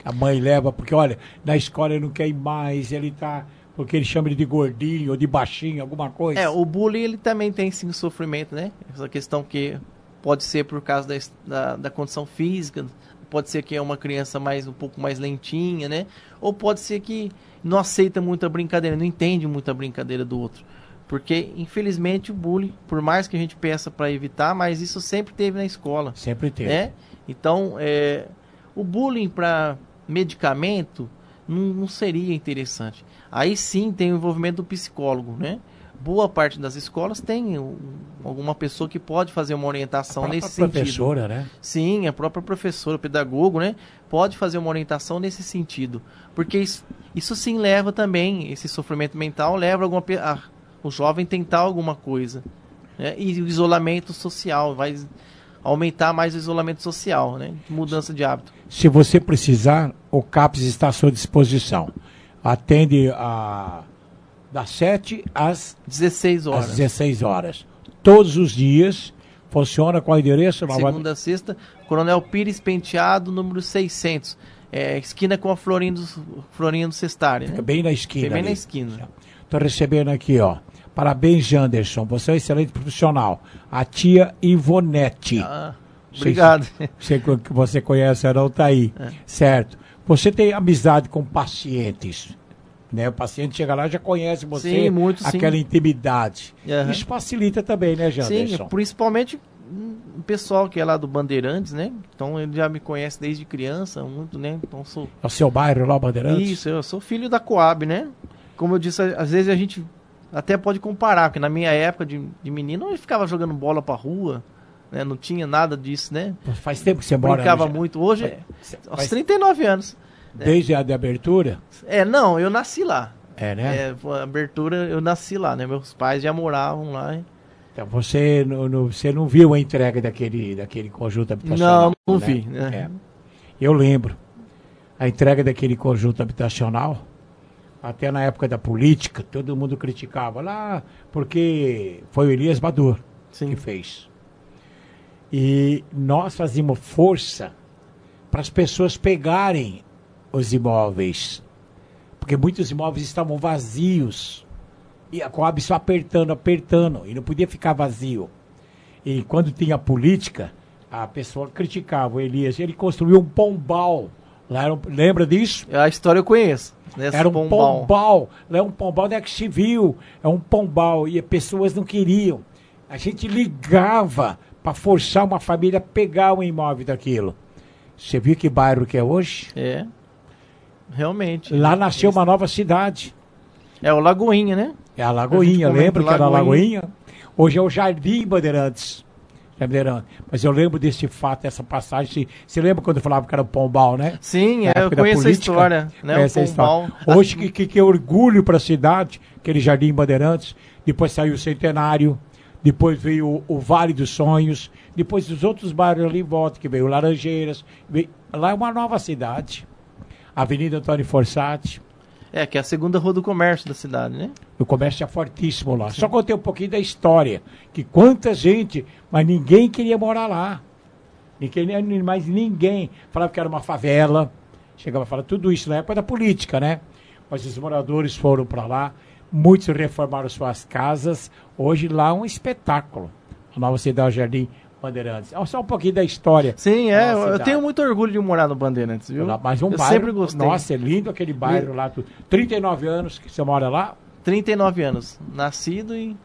A mãe leva, porque olha, na escola ele não quer ir mais, ele tá, porque ele chama ele de gordinho ou de baixinho, alguma coisa. É, o bullying ele também tem sim sofrimento, né? Essa questão que pode ser por causa da, da, da condição física, pode ser que é uma criança mais um pouco mais lentinha, né? Ou pode ser que não aceita muito a brincadeira, não entende muito a brincadeira do outro. Porque, infelizmente, o bullying, por mais que a gente peça para evitar, mas isso sempre teve na escola. Sempre teve. Né? Então, é, o bullying para medicamento não, não seria interessante. Aí sim tem o envolvimento do psicólogo, né? Boa parte das escolas tem um, alguma pessoa que pode fazer uma orientação nesse sentido. A professora, né? Sim, a própria professora, pedagogo, né? Pode fazer uma orientação nesse sentido. Porque isso, isso sim leva também, esse sofrimento mental leva alguma, a, o jovem tentar alguma coisa. Né? E o isolamento social, vai aumentar mais o isolamento social, né? Mudança de hábito. Se você precisar, o CAPS está à sua disposição. Atende a... das sete às dezesseis horas. Às dezesseis horas. Todos os dias. Funciona com o endereço? Segunda a sexta. Coronel Pires Penteado, número seiscentos. É, esquina com a Florindo, Florindo Sestari. Fica né? bem na esquina. Bem ali. na esquina. Estou recebendo aqui, ó. Parabéns, Janderson. Você é um excelente profissional. A tia Ivonete. Ah, obrigado. Você, você conhece, ela não está aí. É. Certo. Você tem amizade com pacientes. Né? O paciente chega lá e já conhece você, sim, muito, aquela sim. intimidade. Uhum. Isso facilita também, né, Janderson? Sim, principalmente o pessoal que é lá do Bandeirantes, né? Então ele já me conhece desde criança, muito, né? Então sou... É o seu bairro lá, Bandeirantes? Isso, eu sou filho da Coab, né? Como eu disse, às vezes a gente até pode comparar, porque na minha época de, de menino eu ficava jogando bola pra rua, né? Não tinha nada disso, né? Faz tempo que você mora... Brincava muito. Hoje, faz, aos faz... trinta e nove anos. Desde a de abertura? É, não, eu nasci lá. É, né? É, a abertura, eu nasci lá, né? Meus pais já moravam lá. Hein? Então você não, não, você não viu a entrega daquele, daquele conjunto habitacional? Não, não né? vi. Né? É. Eu lembro. A entrega daquele conjunto habitacional, até na época da política, todo mundo criticava lá, porque foi o Elias Bador Sim. que fez. E nós fazíamos força para as pessoas pegarem os imóveis, porque muitos imóveis estavam vazios e a Coab só apertando, apertando e não podia ficar vazio. E quando tinha política, a pessoa criticava o Elias. Ele construiu um pombal lá, era um, lembra disso? A história eu conheço. Era um pombal. pombal lá é um pombal, não é que se viu, é um pombal e as pessoas não queriam. A gente ligava para forçar uma família a pegar um imóvel daquilo. Você viu que bairro que é hoje? É. Realmente. Lá nasceu uma nova cidade. É o Lagoinha, né? É a Lagoinha, lembra que era a Lagoinha? Hoje é o Jardim Bandeirantes. Mas eu lembro desse fato, dessa passagem. Você lembra quando eu falava que era o Pombal, né? Sim, é, eu conheço a história. Né? Essa o Pombal. História. Hoje que, que, que é orgulho para a cidade, aquele Jardim Bandeirantes. Depois saiu o Centenário. Depois veio o, o Vale dos Sonhos. Depois os outros bairros ali em volta, que veio Laranjeiras. Veio, lá é uma nova cidade. Avenida Antônio Fossati. É, que é a segunda rua do comércio da cidade, né? O comércio é fortíssimo lá. Sim. Só contei um pouquinho da história. Que quanta gente, mas ninguém queria morar lá. Ninguém, mais ninguém. Falava que era uma favela. Chegava a falar tudo isso na época da política, né? Mas os moradores foram para lá. Muitos reformaram suas casas. Hoje lá é um espetáculo. A nova cidade Jardim Bandeirantes. Só um pouquinho da história. Sim, é. Eu tenho muito orgulho de morar no Bandeirantes, viu? Mas um eu bairro, sempre gostei. Nossa, é lindo aquele bairro e... lá. trinta e nove anos que você mora lá? trinta e nove anos. Nascido e...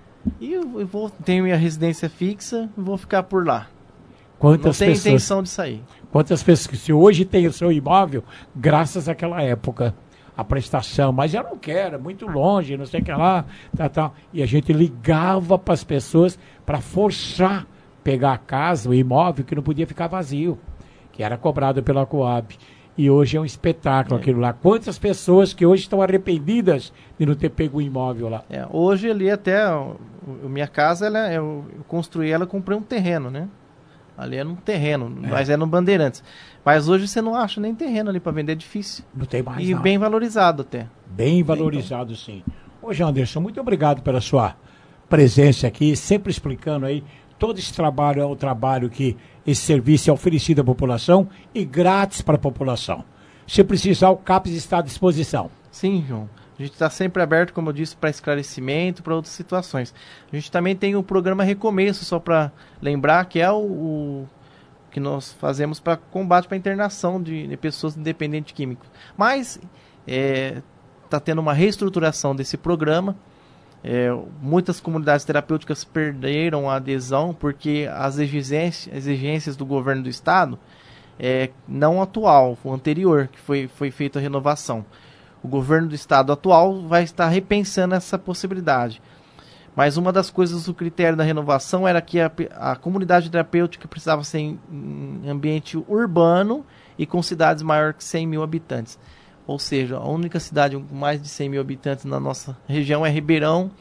E eu vou, tenho minha residência fixa e vou ficar por lá. Quantas Não tenho pessoas, intenção de sair. Quantas pessoas que se hoje tem o seu imóvel, graças àquela época, a prestação, mas eu não quero, é muito longe, não sei o que lá, tá, tá. E a gente ligava para as pessoas para forçar pegar a casa, o imóvel, que não podia ficar vazio, que era cobrado pela Coab. E hoje é um espetáculo é. aquilo lá. Quantas pessoas que hoje estão arrependidas de não ter pego o imóvel lá. É, hoje ali até, a minha casa, ela, eu, eu construí ela, comprei um terreno, né? Ali é um terreno, é. mas é no Bandeirantes. Mas hoje você não acha nem terreno ali para vender, é difícil. Não tem mais E não. bem valorizado até. Bem valorizado, então. Sim. Ô, Janderson, muito obrigado pela sua presença aqui, sempre explicando aí. Todo esse trabalho é um trabalho que esse serviço é oferecido à população e grátis para a população. Se precisar, o CAPES está à disposição. Sim, João. A gente está sempre aberto, como eu disse, para esclarecimento, para outras situações. A gente também tem o programa Recomeço, só para lembrar, que é o, o que nós fazemos para combate, para internação de, de pessoas dependentes de químicos. Mas está é, tendo uma reestruturação desse programa. É, muitas comunidades terapêuticas perderam a adesão porque as exigências, exigências do governo do estado, é, não atual, o anterior, que foi, foi feita a renovação. O governo do estado atual vai estar repensando essa possibilidade. Mas uma das coisas do critério da renovação era que a, a comunidade terapêutica precisava ser em, em ambiente urbano e com cidades maiores que cem mil habitantes. Ou seja, a única cidade com mais de cem mil habitantes na nossa região é Ribeirão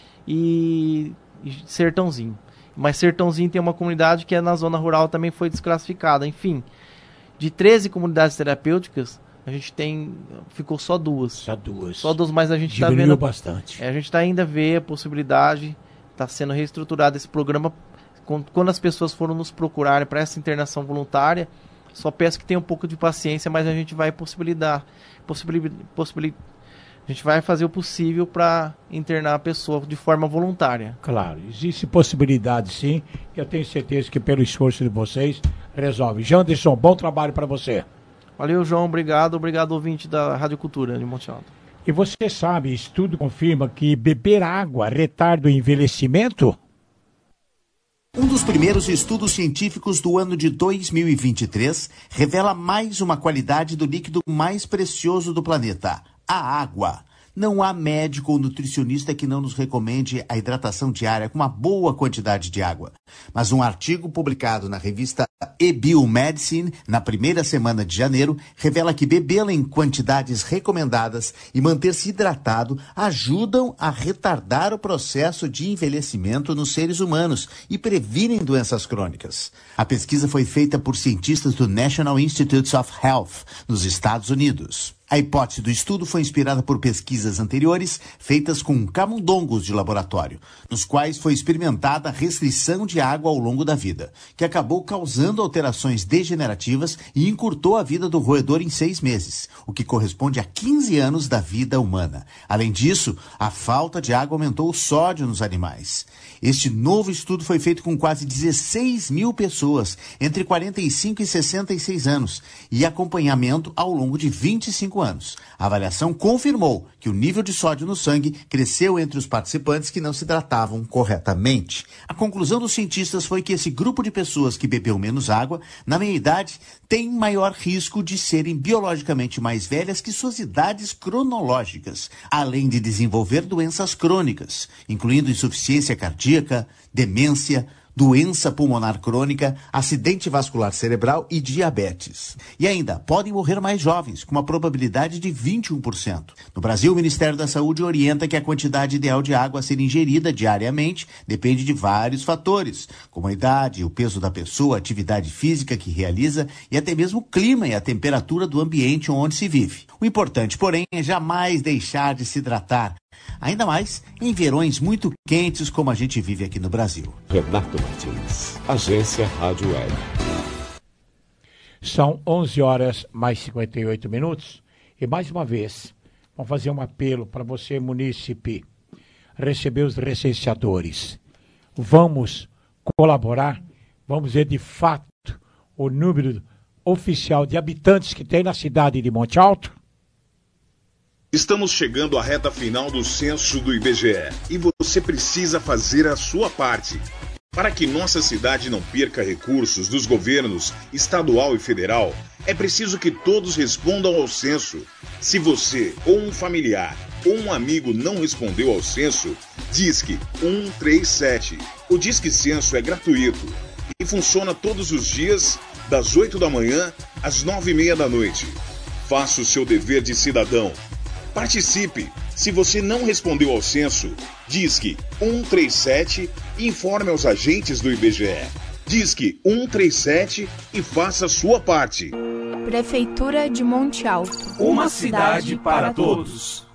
e, e Sertãozinho. Mas Sertãozinho tem uma comunidade que é na zona rural, também foi desclassificada. Enfim, de treze comunidades terapêuticas, a gente tem, ficou só duas. Só duas. Só duas, mas a gente está Diminuiu vendo bastante. É, a gente está ainda a ver a possibilidade, está sendo reestruturado esse programa. Quando as pessoas foram nos procurarem para essa internação voluntária, só peço que tenha um pouco de paciência, mas a gente vai possibilitar, possibilitar, possibilitar a gente vai fazer o possível para internar a pessoa de forma voluntária. Claro, existe possibilidade sim, e eu tenho certeza que pelo esforço de vocês resolve. Janderson, bom trabalho para você. Valeu, João, obrigado, obrigado ouvinte da Rádio Cultura de Monte Alto. E você sabe, estudo confirma que beber água retarda o envelhecimento? Um dos primeiros estudos científicos do ano de dois mil e vinte e três revela mais uma qualidade do líquido mais precioso do planeta, a água. Não há médico ou nutricionista que não nos recomende a hidratação diária com uma boa quantidade de água. Mas um artigo publicado na revista eBiomedicine, na primeira semana de janeiro, revela que bebê-la em quantidades recomendadas e manter-se hidratado ajudam a retardar o processo de envelhecimento nos seres humanos e previnem doenças crônicas. A pesquisa foi feita por cientistas do National Institutes of Health, nos Estados Unidos. A hipótese do estudo foi inspirada por pesquisas anteriores feitas com camundongos de laboratório, nos quais foi experimentada a restrição de água ao longo da vida, que acabou causando alterações degenerativas e encurtou a vida do roedor em seis meses, o que corresponde a quinze anos da vida humana. Além disso, a falta de água aumentou o sódio nos animais. Este novo estudo foi feito com quase dezesseis mil pessoas, entre quarenta e cinco e sessenta e seis anos, e acompanhamento ao longo de vinte e cinco anos. A avaliação confirmou que o nível de sódio no sangue cresceu entre os participantes que não se hidratavam corretamente. A conclusão dos cientistas foi que esse grupo de pessoas que bebeu menos água, na meia-idade, tem maior risco de serem biologicamente mais velhas que suas idades cronológicas, além de desenvolver doenças crônicas, incluindo insuficiência cardíaca, demência, doença pulmonar crônica, acidente vascular cerebral e diabetes. E ainda, podem morrer mais jovens, com uma probabilidade de vinte e um por cento. No Brasil, o Ministério da Saúde orienta que a quantidade ideal de água a ser ingerida diariamente depende de vários fatores, como a idade, o peso da pessoa, a atividade física que realiza e até mesmo o clima e a temperatura do ambiente onde se vive. O importante, porém, é jamais deixar de se hidratar, ainda mais em verões muito quentes como a gente vive aqui no Brasil. Renato Martins, Agência Rádio Web. São onze horas mais cinquenta e oito minutos e mais uma vez vamos fazer um apelo para você, munícipe, receber os recenseadores. Vamos colaborar, vamos ver de fato o número oficial de habitantes que tem na cidade de Monte Alto. Estamos chegando à reta final do censo do I B G E e você precisa fazer a sua parte. Para que nossa cidade não perca recursos dos governos estadual e federal, é preciso que todos respondam ao censo. Se você ou um familiar ou um amigo não respondeu ao censo, Disque um três sete. O Disque Censo é gratuito e funciona todos os dias, das oito da manhã às nove e meia da noite. Faça o seu dever de cidadão. Participe! Se você não respondeu ao censo, Disque um três sete e informe aos agentes do I B G E. Disque um três sete e faça a sua parte. Prefeitura de Monte Alto. Uma cidade para todos.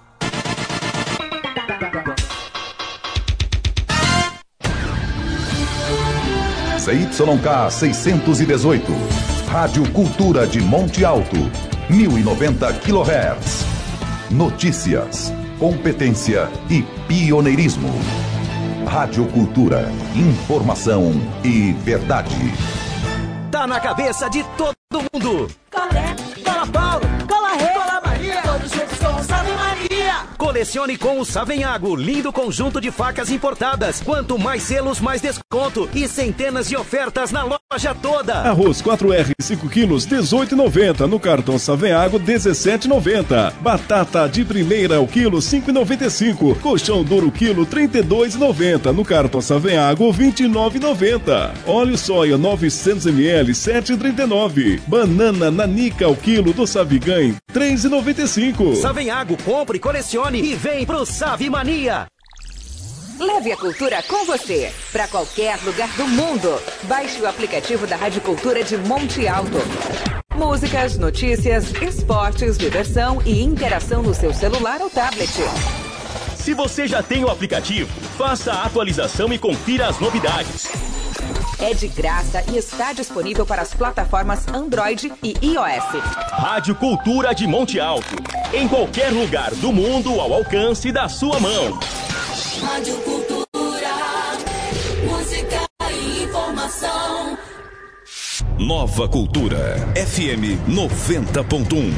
C Y K seiscentos e dezoito. Rádio Cultura de Monte Alto. mil e noventa quilohertz. Notícias, competência e pioneirismo. Rádio Cultura, informação e verdade. Tá na cabeça de todo mundo. Colé, Cola Paulo, Cola Rei, Cola Maria, todos juntos com o Salve Maria. colecione com o Savenhago, lindo conjunto de facas importadas. Quanto mais selos, mais desconto e centenas de ofertas na loja toda. Arroz quatro R cinco quilos, dezoito e noventa. No cartão Savenhago, dezessete e noventa. Batata de primeira ao quilo, cinco e noventa e cinco. Colchão duro quilo, trinta e dois e noventa. No cartão Savenhago, vinte e nove e noventa. Óleo soia novecentos mililitros, sete e trinta e nove. Banana nanica ao quilo do Savigan, três e noventa e cinco. Savenhago, compre, colecione e vem pro Save Mania. Leve a cultura com você para qualquer lugar do mundo. Baixe o aplicativo da Rádio Cultura de Monte Alto. Músicas, notícias, esportes, diversão e interação no seu celular ou tablet. Se você já tem o aplicativo, faça a atualização e confira as novidades. É de graça e está disponível para as plataformas Android e iOS. Rádio Cultura de Monte Alto. Em qualquer lugar do mundo ao alcance da sua mão. Rádio Cultura, música e informação. Nova Cultura, F M noventa ponto um.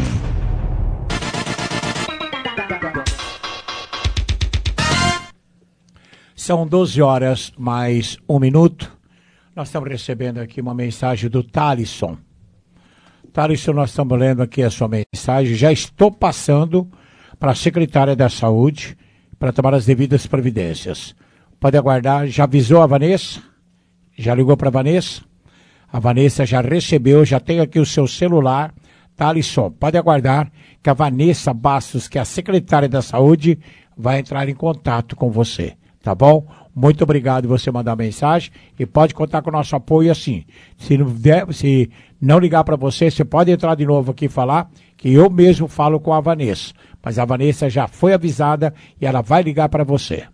São doze horas mais um minuto. Nós estamos recebendo aqui uma mensagem do Thalisson. Thalisson, nós estamos lendo aqui a sua mensagem. Já estou passando para a secretária da Saúde para tomar as devidas providências. Pode aguardar. Já avisou a Vanessa? Já ligou para a Vanessa? A Vanessa já recebeu, já tem aqui o seu celular. Thalisson, pode aguardar que a Vanessa Bastos, que é a secretária da Saúde, vai entrar em contato com você. Tá bom? Muito obrigado por você mandar mensagem e pode contar com o nosso apoio assim. Se não, der, se não ligar para você, você pode entrar de novo aqui e falar que eu mesmo falo com a Vanessa. Mas a Vanessa já foi avisada e ela vai ligar para você.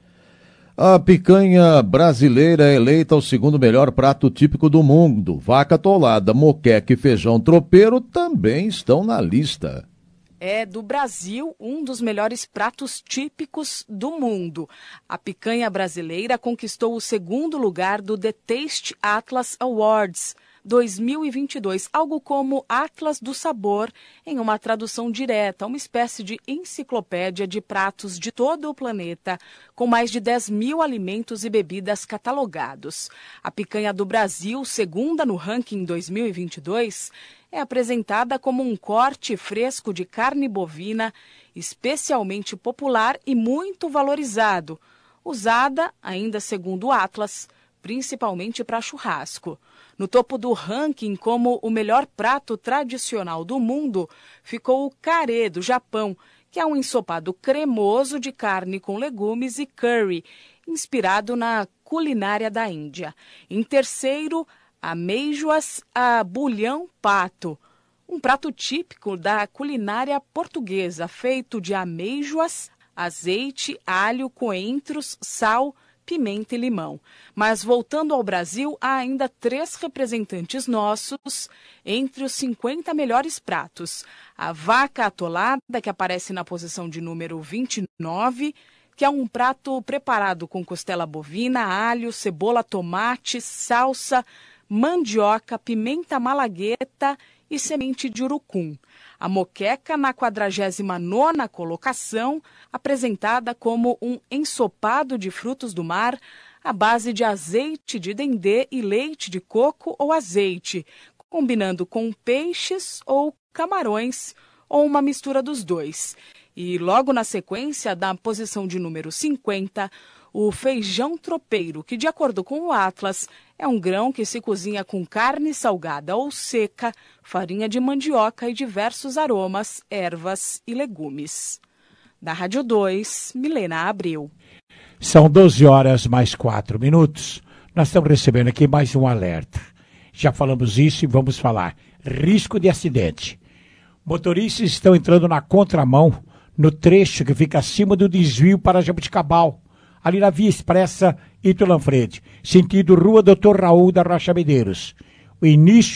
A picanha brasileira é eleita o segundo melhor prato típico do mundo. Vaca atolada, moqueca e feijão tropeiro também estão na lista. É do Brasil um dos melhores pratos típicos do mundo. A picanha brasileira conquistou o segundo lugar do The Taste Atlas Awards dois mil e vinte e dois, algo como Atlas do Sabor, em uma tradução direta, uma espécie de enciclopédia de pratos de todo o planeta, com mais de dez mil alimentos e bebidas catalogados. A picanha do Brasil, segunda no ranking dois mil e vinte e dois, é apresentada como um corte fresco de carne bovina, especialmente popular e muito valorizado, usada, ainda segundo o Atlas, principalmente para churrasco. No topo do ranking como o melhor prato tradicional do mundo ficou o carê do Japão, que é um ensopado cremoso de carne com legumes e curry, inspirado na culinária da Índia. Em terceiro, ameijoas a bulhão pato, um prato típico da culinária portuguesa, feito de ameijoas, azeite, alho, coentros, sal, pimenta e limão. Mas voltando ao Brasil, há ainda três representantes nossos entre os cinquenta melhores pratos. A vaca atolada, que aparece na posição de número vinte e nove, que é um prato preparado com costela bovina, alho, cebola, tomate, salsa, mandioca, pimenta malagueta e semente de urucum. A moqueca, na quadragésima nona colocação, apresentada como um ensopado de frutos do mar à base de azeite de dendê e leite de coco ou azeite, combinando com peixes ou camarões, ou uma mistura dos dois. E logo na sequência, da posição de número cinquenta, o feijão tropeiro, que de acordo com o Atlas, é um grão que se cozinha com carne salgada ou seca, farinha de mandioca e diversos aromas, ervas e legumes. Da Rádio dois, Milena Abreu. São doze horas mais quatro minutos. Nós estamos recebendo aqui mais um alerta. Já falamos isso e vamos falar. Risco de acidente. Motoristas estão entrando na contramão no trecho que fica acima do desvio para Jabuticabal, ali na Via Expressa Ito Lanfredi, sentido Rua doutor Raul da Rocha Medeiros. O início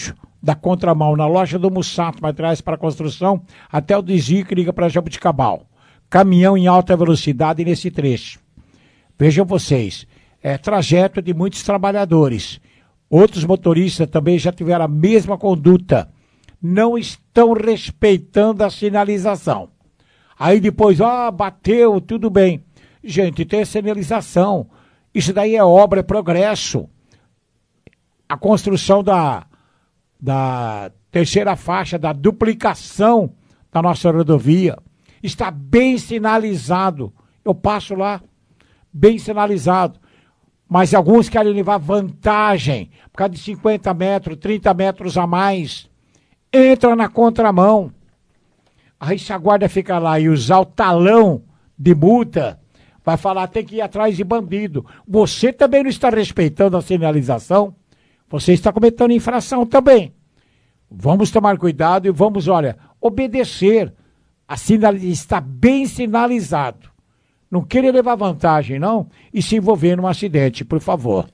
da contramão, na loja do Mussato, materiais para construção, até o desvio que liga para Jabuticabal. Caminhão em alta velocidade nesse trecho. Vejam vocês, é trajeto de muitos trabalhadores. Outros motoristas também já tiveram a mesma conduta. Não estão respeitando a sinalização. Aí depois, ah, bateu, tudo bem. Gente, tem sinalização. Isso daí é obra, é progresso. A construção da, da terceira faixa, da duplicação da nossa rodovia, está bem sinalizado. Eu passo lá, bem sinalizado. Mas alguns querem levar vantagem, por causa de cinquenta metros, trinta metros a mais. Entra na contramão. Aí se a guarda fica lá e usar o talão de multa, vai falar, tem que ir atrás de bandido. Você também não está respeitando a sinalização? Você está cometendo infração também. Vamos tomar cuidado e vamos, olha, obedecer. A sinal... Está bem sinalizado. Não querer levar vantagem, não, e se envolver num acidente, por favor.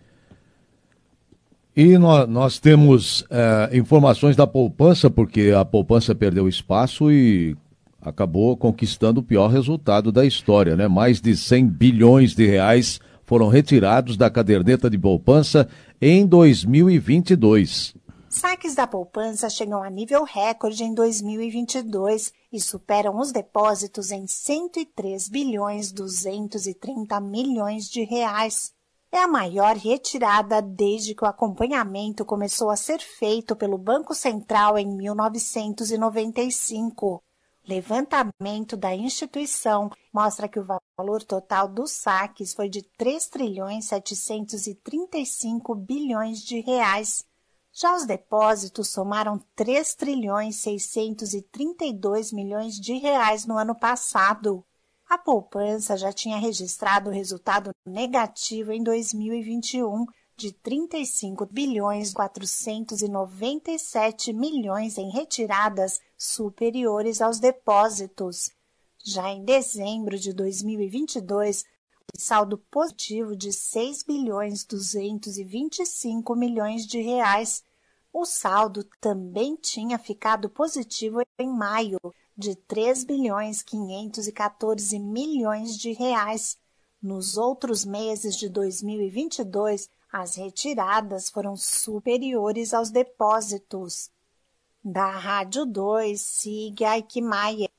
E nós, nós temos é, informações da poupança, porque a poupança perdeu espaço e acabou conquistando o pior resultado da história, né? Mais de cem bilhões de reais foram retirados da caderneta de poupança em dois mil e vinte e dois. Saques da poupança chegam a nível recorde em dois mil e vinte e dois e superam os depósitos em cento e três bilhões duzentos e trinta milhões de reais. É a maior retirada desde que o acompanhamento começou a ser feito pelo Banco Central em mil novecentos e noventa e cinco. O levantamento da instituição mostra que o valor total dos saques foi de três trilhões setecentos e trinta e cinco bilhões de reais. Já os depósitos somaram três trilhões seiscentos e trinta e dois milhões de reais no ano passado. A poupança já tinha registrado resultado negativo em dois mil e vinte e um de trinta e cinco bilhões quatrocentos e noventa e sete milhões em retiradas superiores aos depósitos. Já em dezembro de dois mil e vinte e dois, o saldo positivo de seis bilhões duzentos e vinte e cinco milhões de reais. O saldo também tinha ficado positivo em maio, de três bilhões quinhentos e quatorze milhões de reais. Nos outros meses de dois mil e vinte e dois, as retiradas foram superiores aos depósitos. Da Rádio dois, siga Ike Maia.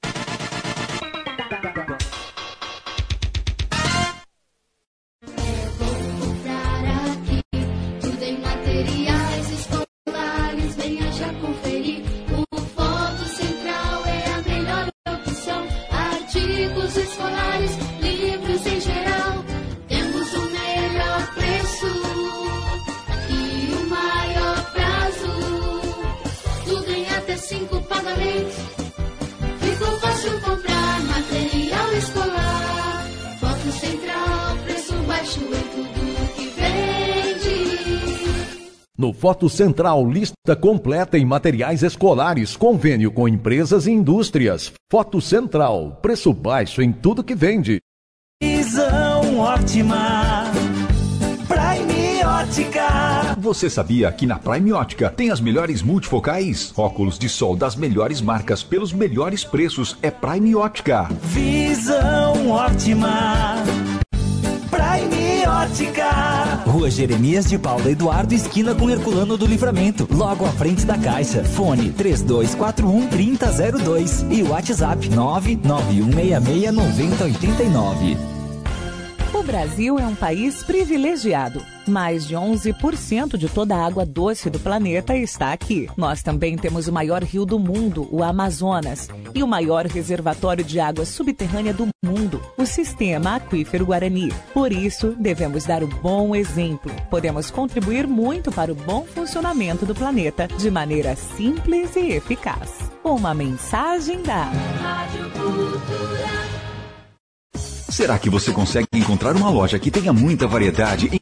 Ficou fácil comprar material escolar. Foto Central, preço baixo em tudo que vende. No Foto Central, lista completa em materiais escolares, convênio com empresas e indústrias. Foto Central, preço baixo em tudo que vende. Visão ótima. Prime Ótica. Você sabia que na Prime Ótica tem as melhores multifocais? Óculos de sol das melhores marcas pelos melhores preços. É Prime Ótica. Visão ótima. Prime Ótica. Rua Jeremias de Paula Eduardo, esquina com Herculano do Livramento, logo à frente da Caixa. Fone três dois quatro um, três zero zero dois e WhatsApp nove nove um seis seis nove zero oito nove. O Brasil é um país privilegiado. Mais de onze por cento de toda a água doce do planeta está aqui. Nós também temos o maior rio do mundo, o Amazonas, e o maior reservatório de água subterrânea do mundo, o Sistema Aquífero Guarani. Por isso, devemos dar o bom exemplo. Podemos contribuir muito para o bom funcionamento do planeta de maneira simples e eficaz. Uma mensagem da Rádio Cultura. Será que você consegue encontrar uma loja que tenha muita variedade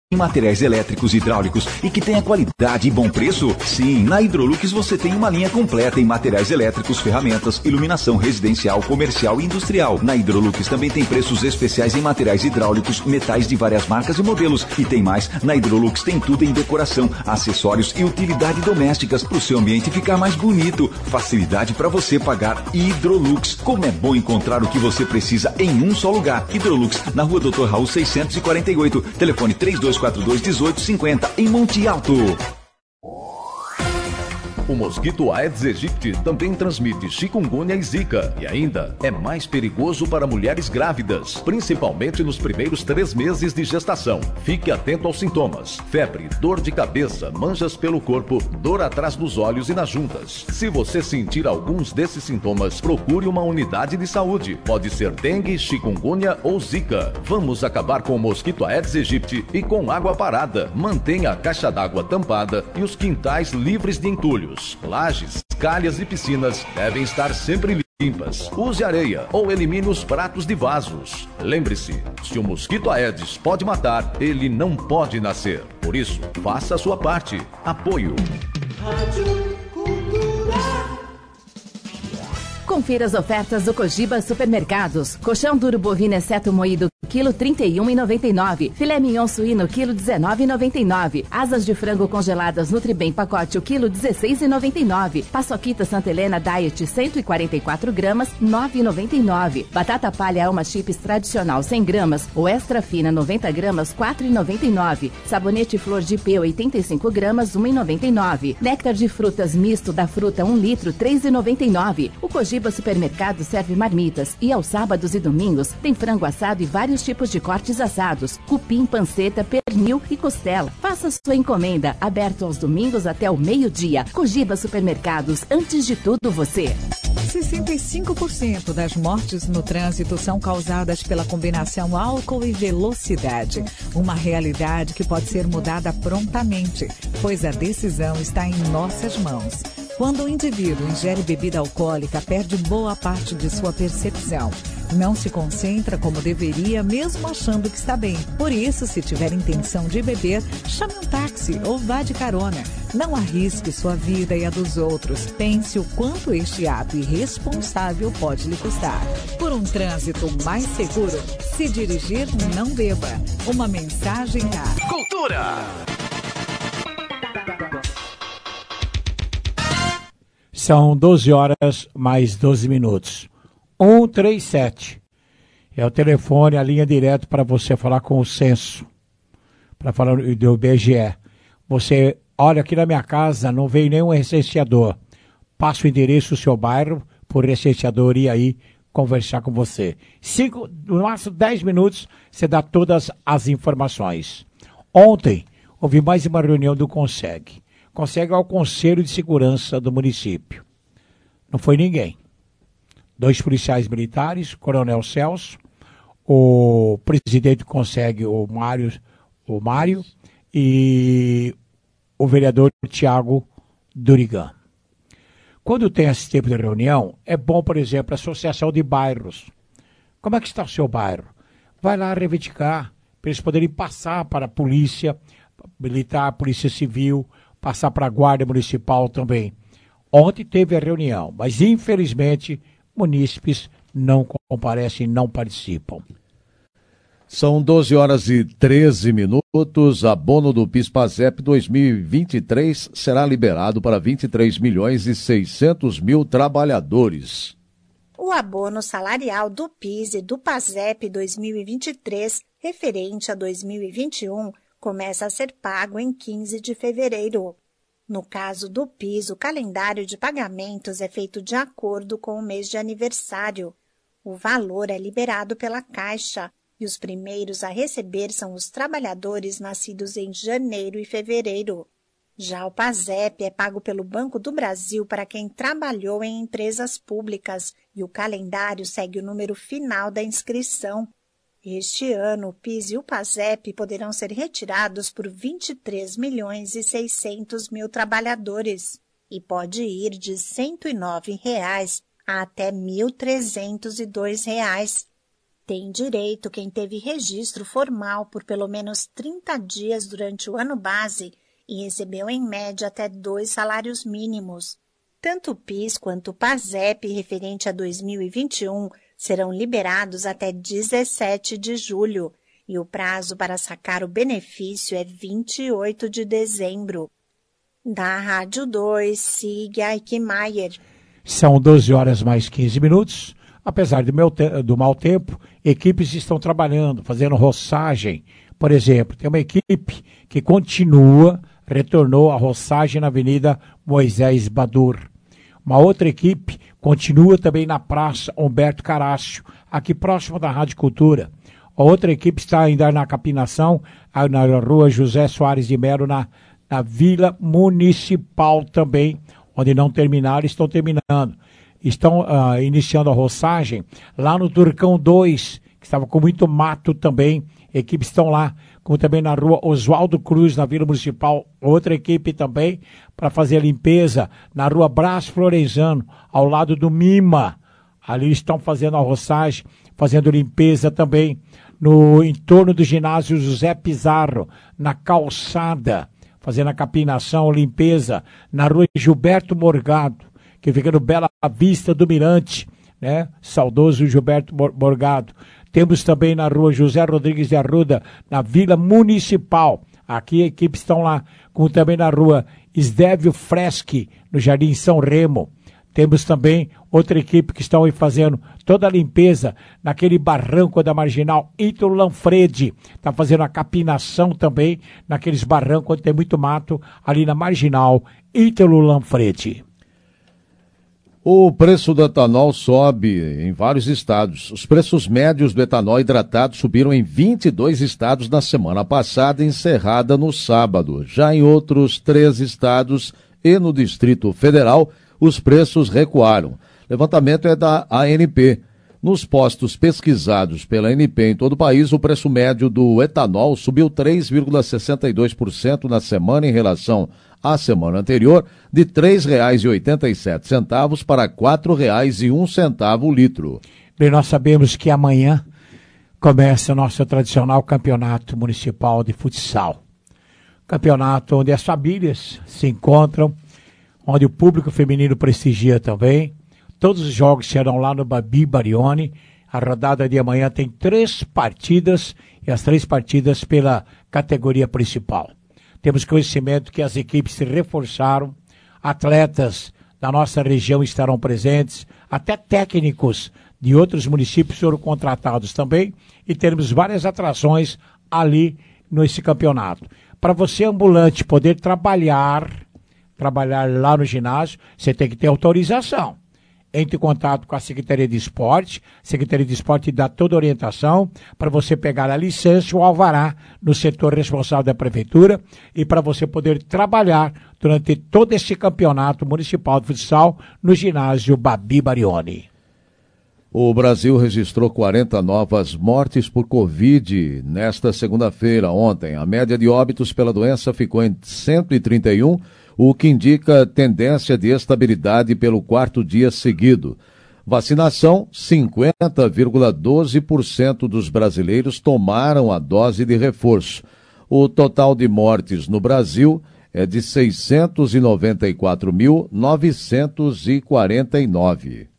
em materiais elétricos e hidráulicos e que tenha qualidade e bom preço? Sim, na Hidrolux você tem uma linha completa em materiais elétricos, ferramentas, iluminação residencial, comercial e industrial. Na Hidrolux também tem preços especiais em materiais hidráulicos, metais de várias marcas e modelos. E tem mais, na Hidrolux tem tudo em decoração, acessórios e utilidades domésticas para o seu ambiente ficar mais bonito. Facilidade para você pagar. Hidrolux. Como é bom encontrar o que você precisa em um só lugar. Hidrolux, na rua doutor Raul seiscentos e quarenta e oito. Telefone três dois quatro dois, um oito cinco zero, em Monte Alto. O mosquito Aedes aegypti também transmite chikungunya e zika e ainda é mais perigoso para mulheres grávidas, principalmente nos primeiros três meses de gestação. Fique atento aos sintomas: febre, dor de cabeça, manchas pelo corpo, dor atrás dos olhos e nas juntas. Se você sentir alguns desses sintomas, procure uma unidade de saúde. Pode ser dengue, chikungunya ou zika. Vamos acabar com o mosquito Aedes aegypti e com água parada. Mantenha a caixa d'água tampada e os quintais livres de entulhos. Lajes, calhas e piscinas devem estar sempre limpas. Use areia ou elimine os pratos de vasos. Lembre-se, se o mosquito Aedes pode matar, ele não pode nascer. Por isso, faça a sua parte. Apoio. Confira as ofertas do Cogiba Supermercados. Colchão duro bovino exceto moído, quilo trinta e um reais e noventa e nove centavos. Filé mignon suíno, quilo dezenove reais e noventa e nove centavos. Asas de frango congeladas Nutribem pacote, o quilo dezesseis reais e noventa e nove centavos. Paçoquita Santa Helena Diet, cento e quarenta e quatro gramas, nove reais e noventa e nove centavos. Batata palha Alma Chips tradicional, cem gramas, ou extra fina, noventa gramas, quatro reais e noventa e nove centavos. Sabonete Flor de P, oitenta e cinco gramas, um real e noventa e nove centavos. Néctar de frutas misto da fruta, um litro, três reais e noventa e nove centavos. O Cogiba Supermercado serve marmitas e aos sábados e domingos tem frango assado e vários tipos de cortes assados, cupim, panceta, pernil e costela. Faça sua encomenda, aberto aos domingos até o meio-dia. Cogiba Supermercados, antes de tudo você. sessenta e cinco por cento das mortes no trânsito são causadas pela combinação álcool e velocidade. Uma realidade que pode ser mudada prontamente, pois a decisão está em nossas mãos. Quando o indivíduo ingere bebida alcoólica, perde boa parte de sua percepção. Não se concentra como deveria, mesmo achando que está bem. Por isso, se tiver intenção de beber, chame um táxi ou vá de carona. Não arrisque sua vida e a dos outros. Pense o quanto este ato irresponsável pode lhe custar. Por um trânsito mais seguro, se dirigir, não beba. Uma mensagem da Cultura. São doze horas mais doze minutos. um três sete. É o telefone, a linha direta para você falar com o censo. Para falar do I B G E. Você, olha, aqui na minha casa não veio nenhum recenseador. Passa o endereço do seu bairro, por recenseador ir aí conversar com você. Cinco, no máximo dez minutos, você dá todas as informações. Ontem, houve mais uma reunião do CONSEG. CONSEG é o Conselho de Segurança do município. Não foi ninguém. Dois policiais militares, Coronel Celso, o presidente do CONSEG, o Mário, o Mário, e o vereador Tiago Durigan. Quando tem esse tipo de reunião, é bom, por exemplo, a associação de bairros. Como é que está o seu bairro? Vai lá reivindicar, para eles poderem passar para a polícia militar, polícia civil, passar para a guarda municipal também. Ontem teve a reunião, mas infelizmente munícipes não comparecem, não participam. São doze horas e treze minutos. Abono do PIS/PASEP dois mil e vinte e três será liberado para vinte e três milhões e seiscentos mil trabalhadores. O abono salarial do PIS e do PASEP dois mil e vinte e três, referente a dois mil e vinte e um, começa a ser pago em quinze de fevereiro. No caso do PIS, o calendário de pagamentos é feito de acordo com o mês de aniversário. O valor é liberado pela Caixa e os primeiros a receber são os trabalhadores nascidos em janeiro e fevereiro. Já o PASEP é pago pelo Banco do Brasil para quem trabalhou em empresas públicas e o calendário segue o número final da inscrição. Este ano, o PIS e o PASEP poderão ser retirados por vinte e três milhões e seiscentos mil trabalhadores e pode ir de cento e nove reais a até mil trezentos e dois reais. Tem direito quem teve registro formal por pelo menos trinta dias durante o ano base e recebeu em média até dois salários mínimos. Tanto o PIS quanto o PASEP referente a dois mil e vinte e um serão liberados até dezessete de julho e o prazo para sacar o benefício é vinte e oito de dezembro. Da Rádio dois, siga Eichmeier. São doze horas mais quinze minutos. Apesar do, meu te- do mau tempo, equipes estão trabalhando, fazendo roçagem. Por exemplo, tem uma equipe que continua, retornou a roçagem na Avenida Moisés Badur. Uma outra equipe continua também na Praça Humberto Carácio, aqui próximo da Rádio Cultura. A outra equipe está ainda na capinação, na Rua José Soares de Melo, na, na Vila Municipal também, onde não terminaram, estão terminando. Estão uh, iniciando a roçagem lá no Turcão dois, que estava com muito mato também. Equipes estão lá, como também na Rua Oswaldo Cruz, na Vila Municipal. Outra equipe também para fazer a limpeza na Rua Brás Florenzano, ao lado do Mima. Ali estão fazendo a roçagem, fazendo limpeza também no entorno do ginásio José Pizarro, na calçada, fazendo a capinação, limpeza na Rua Gilberto Morgado, que fica no Bela Vista do Mirante, né? Saudoso Gilberto Morgado. Temos também na Rua José Rodrigues de Arruda, na Vila Municipal. Aqui equipes estão lá, como também na Rua Esdévio Freschi, no Jardim São Remo. Temos também outra equipe que estão aí fazendo toda a limpeza naquele barranco da Marginal Ítalo Lanfredi. Está fazendo a capinação também naqueles barrancos onde tem muito mato, ali na Marginal Ítalo Lanfredi. O preço do etanol sobe em vários estados. Os preços médios do etanol hidratado subiram em vinte e dois estados na semana passada, encerrada no sábado. Já em outros três estados e no Distrito Federal, os preços recuaram. Levantamento é da A N P. Nos postos pesquisados pela A N P em todo o país, o preço médio do etanol subiu três vírgula sessenta e dois por cento na semana em relação à semana anterior, de três reais e oitenta e sete centavos para quatro reais e um centavo o litro. Bem, nós sabemos que amanhã começa o nosso tradicional campeonato municipal de futsal. Campeonato onde as famílias se encontram, onde o público feminino prestigia também. Todos os jogos serão lá no Babi Barioni. A rodada de amanhã tem três partidas e as três partidas pela categoria principal. Temos conhecimento que as equipes se reforçaram, atletas da nossa região estarão presentes, até técnicos de outros municípios foram contratados também e teremos várias atrações ali nesse campeonato. Para você ambulante poder trabalhar, trabalhar lá no ginásio, você tem que ter autorização. Entre em contato com a Secretaria de Esporte, a Secretaria de Esporte dá toda a orientação para você pegar a licença ou alvará no setor responsável da Prefeitura e para você poder trabalhar durante todo esse campeonato municipal de futsal no ginásio Babi Barioni. O Brasil registrou quarenta novas mortes por Covid nesta segunda-feira. Ontem, a média de óbitos pela doença ficou em cento e trinta e um, o que indica tendência de estabilidade pelo quarto dia seguido. Vacinação, cinquenta vírgula doze por cento dos brasileiros tomaram a dose de reforço. O total de mortes no Brasil é de seiscentos e noventa e quatro mil, novecentos e quarenta e nove.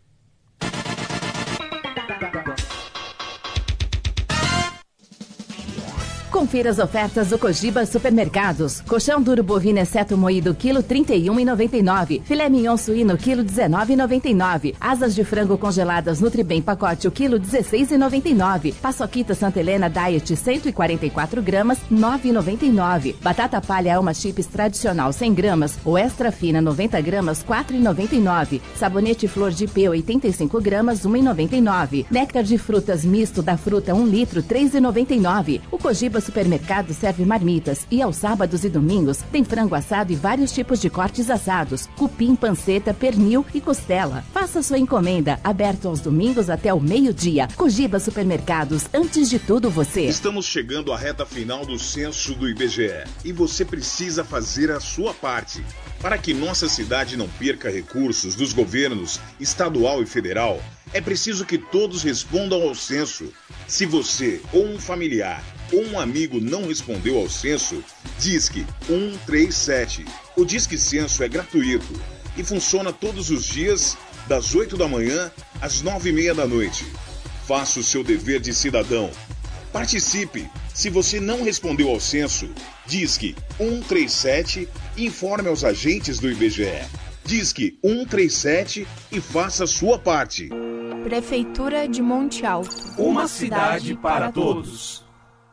Confira as ofertas do Cogiba Supermercados. Colchão duro bovino exceto moído, quilo trinta e um reais e noventa e nove centavos. Filé mignon suíno, quilo dezenove reais e noventa e nove centavos. Asas de frango congeladas Nutribem pacote, o quilo dezesseis reais e noventa e nove centavos. Paçoquita Santa Helena Diet, cento e quarenta e quatro gramas, nove reais e noventa e nove centavos. Batata palha Alma Chips tradicional, cem gramas, ou extra fina, noventa gramas, quatro reais e noventa e nove centavos. Sabonete Flor de P, oitenta e cinco gramas, um real e noventa e nove centavos. Néctar de frutas misto da fruta, um litro, três reais e noventa e nove centavos. O Cogiba Supermercado serve marmitas e aos sábados e domingos tem frango assado e vários tipos de cortes assados, cupim, panceta, pernil e costela. Faça sua encomenda, aberto aos domingos até o meio-dia. Cogiba Supermercados, antes de tudo você. Estamos chegando à reta final do censo do I B G E e você precisa fazer a sua parte. Para que nossa cidade não perca recursos dos governos estadual e federal, é preciso que todos respondam ao censo. Se você ou um familiar ou um amigo não respondeu ao censo, Disque um três sete. O Disque Censo é gratuito e funciona todos os dias, das oito da manhã às nove e meia da noite. Faça o seu dever de cidadão. Participe. Se você não respondeu ao censo, Disque um três sete e informe aos agentes do I B G E. Disque um três sete e faça a sua parte. Prefeitura de Monte Alto. Uma cidade para todos.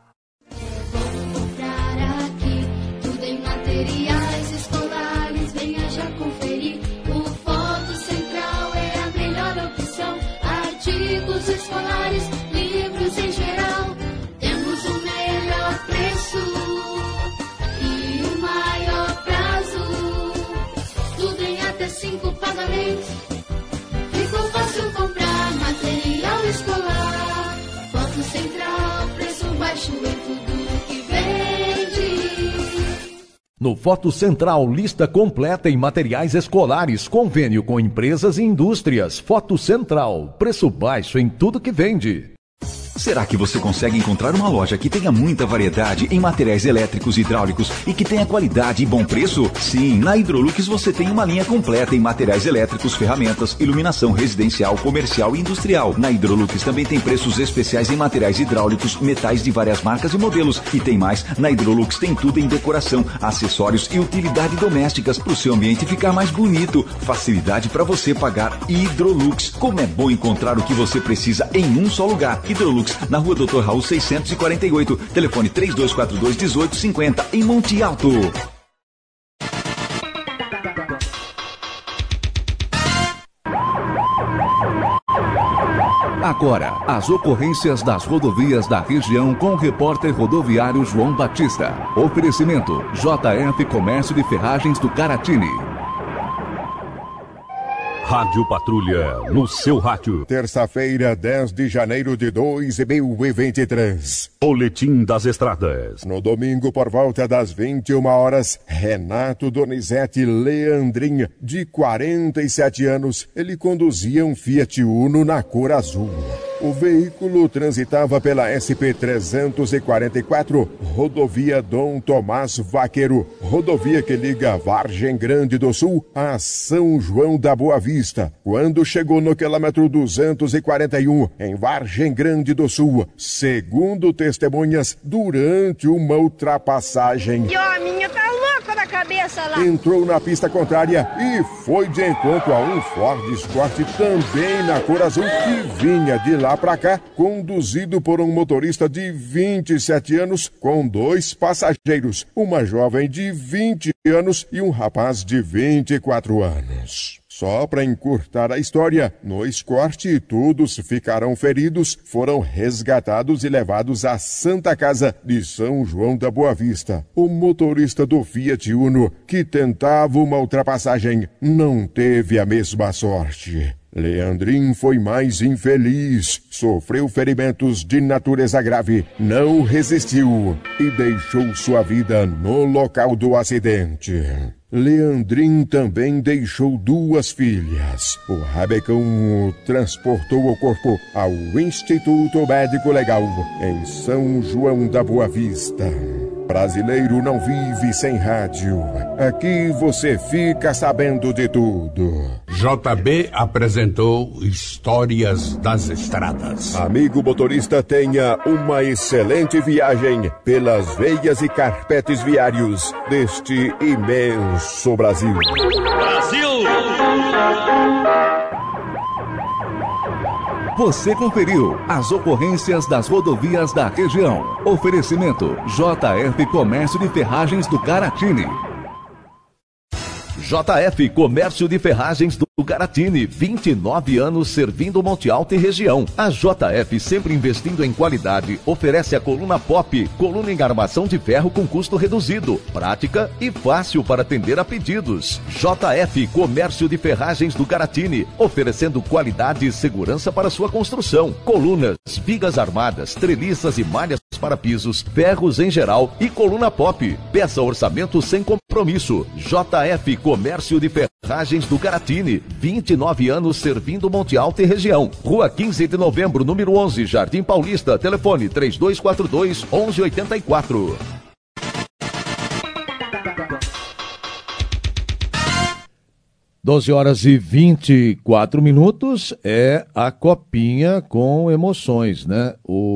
Tudo em materiais escolares, venha já conferir. O Foto Central é a melhor opção. Artigos escolares, livros em geral. Temos o melhor preço e o maior prazo. Tudo em até cinco pagamentos. Ficou fácil comprar material escolar. Foto Central, preço baixo em tudo que vende. No Foto Central, lista completa em materiais escolares, convênio com empresas e indústrias. Foto Central, preço baixo em tudo que vende. Será que você consegue encontrar uma loja que tenha muita variedade em materiais elétricos e hidráulicos e que tenha qualidade e bom preço? Sim, na Hidrolux você tem uma linha completa em materiais elétricos, ferramentas, iluminação residencial, comercial e industrial. Na Hidrolux também tem preços especiais em materiais hidráulicos, metais de várias marcas e modelos. E tem mais, na Hidrolux tem tudo em decoração, acessórios e utilidade domésticas para o seu ambiente ficar mais bonito. Facilidade para você pagar. Hidrolux. Como é bom encontrar o que você precisa em um só lugar. Hidrolux, na rua doutor Raul seiscentos e quarenta e oito, telefone três dois quatro dois, um oito cinco zero, em Monte Alto. Agora, as ocorrências das rodovias da região com o repórter rodoviário João Batista. Oferecimento, J F Comércio de Ferragens do Caratini. Rádio Patrulha, no seu rádio. Terça-feira, dez de janeiro de dois mil e vinte e três. Boletim das Estradas. No domingo, por volta das vinte e uma horas, Renato Donizete Leandrin, de quarenta e sete anos, ele conduzia um Fiat Uno na cor azul. O veículo transitava pela S P trezentos e quarenta e quatro, rodovia Dom Tomás Vaqueiro, rodovia que liga Vargem Grande do Sul a São João da Boa Vista. Quando chegou no quilômetro duzentos e quarenta e um, em Vargem Grande do Sul, segundo testemunhas, durante uma ultrapassagem, E ó, a minha tá louca da cabeça lá. entrou na pista contrária e foi de encontro a um Ford Escort também na cor azul que vinha de lá pra cá, conduzido por um motorista de vinte e sete anos com dois passageiros, uma jovem de vinte anos e um rapaz de vinte e quatro anos. Só para encurtar a história, no Escort todos ficaram feridos, foram resgatados e levados à Santa Casa de São João da Boa Vista. O motorista do Fiat Uno, que tentava uma ultrapassagem, não teve a mesma sorte. Leandrin foi mais infeliz, sofreu ferimentos de natureza grave, não resistiu e deixou sua vida no local do acidente. Leandrin também deixou duas filhas. O rabecão transportou o corpo ao Instituto Médico Legal, em São João da Boa Vista. Brasileiro não vive sem rádio. Aqui você fica sabendo de tudo. J B apresentou Histórias das Estradas. Amigo motorista, tenha uma excelente viagem pelas veias e carpetes viários deste imenso Brasil. Brasil! Você conferiu as ocorrências das rodovias da região. Oferecimento J F Comércio de Ferragens do Caratini. J F Comércio de Ferragens do Garatini, vinte e nove anos servindo Monte Alto e região. A J F, sempre investindo em qualidade, oferece a coluna Pop, coluna em armação de ferro com custo reduzido, prática e fácil para atender a pedidos. J F Comércio de Ferragens do Garatini, oferecendo qualidade e segurança para sua construção. Colunas, vigas armadas, treliças e malhas para pisos, ferros em geral e coluna Pop. Peça orçamento sem compromisso. J F Comércio de Ferragens do Garatini, vinte e nove anos servindo Monte Alto e região. Rua quinze de novembro, número onze, Jardim Paulista. Telefone três dois quatro dois, onze oitenta e quatro. doze horas e vinte e quatro minutos é a copinha com emoções, né?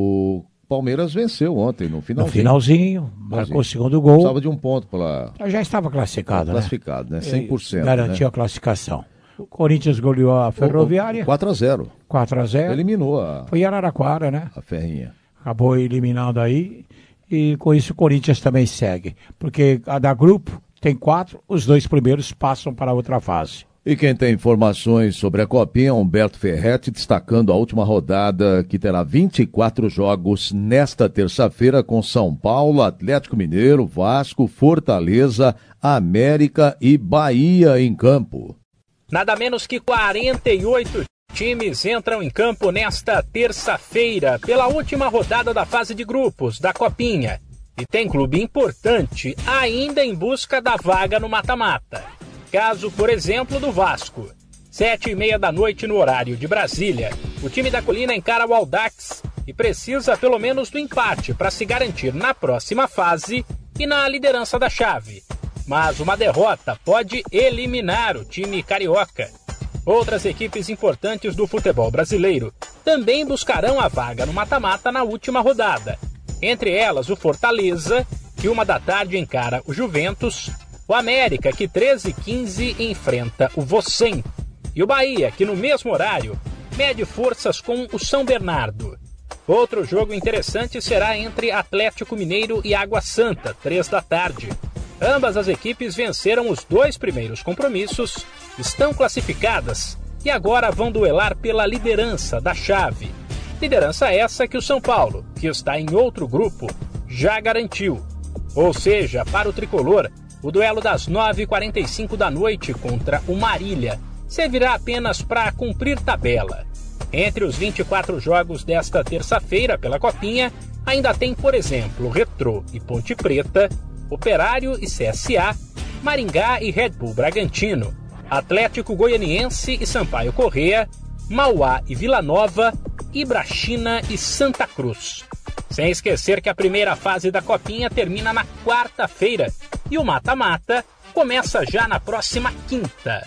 O Palmeiras venceu ontem, no finalzinho. No finalzinho, marcou o segundo gol. Precisava de um ponto para... Já estava classificado, classificado, né? Classificado, né? cem por cento. Garantiu, né, a classificação. O Corinthians goleou a Ferroviária. quatro a zero. quatro a zero. Eliminou a... Foi Araraquara, né? A Ferrinha. Acabou eliminando aí. E com isso o Corinthians também segue. Porque cada grupo tem quatro, os dois primeiros passam para a outra fase. E quem tem informações sobre a Copinha é Humberto Ferretti, destacando a última rodada, que terá vinte e quatro jogos nesta terça-feira, com São Paulo, Atlético Mineiro, Vasco, Fortaleza, América e Bahia em campo. Nada menos que quarenta e oito times entram em campo nesta terça-feira, pela última rodada da fase de grupos da Copinha. E tem clube importante ainda em busca da vaga no mata-mata. Caso, por exemplo, do Vasco. Sete e meia da noite no horário de Brasília, o time da Colina encara o Audax e precisa pelo menos do empate para se garantir na próxima fase e na liderança da chave. Mas uma derrota pode eliminar o time carioca. Outras equipes importantes do futebol brasileiro também buscarão a vaga no mata-mata na última rodada. Entre elas o Fortaleza, que uma da tarde encara o Juventus, o América, que treze e quinze enfrenta o Vocem, e o Bahia, que no mesmo horário mede forças com o São Bernardo. Outro jogo interessante será entre Atlético Mineiro e Água Santa, três da tarde. Ambas as equipes venceram os dois primeiros compromissos, estão classificadas e agora vão duelar pela liderança da chave. Liderança essa que o São Paulo, que está em outro grupo, já garantiu. Ou seja, para o tricolor, o duelo das nove e quarenta e cinco da noite contra o Marília servirá apenas para cumprir tabela. Entre os vinte e quatro jogos desta terça-feira pela Copinha, ainda tem, por exemplo, Retrô e Ponte Preta, Operário e C S A, Maringá e Red Bull Bragantino, Atlético Goianiense e Sampaio Corrêa, Mauá e Vila Nova, Ibrachina e Santa Cruz. Sem esquecer que a primeira fase da Copinha termina na quarta-feira e o mata-mata começa já na próxima quinta.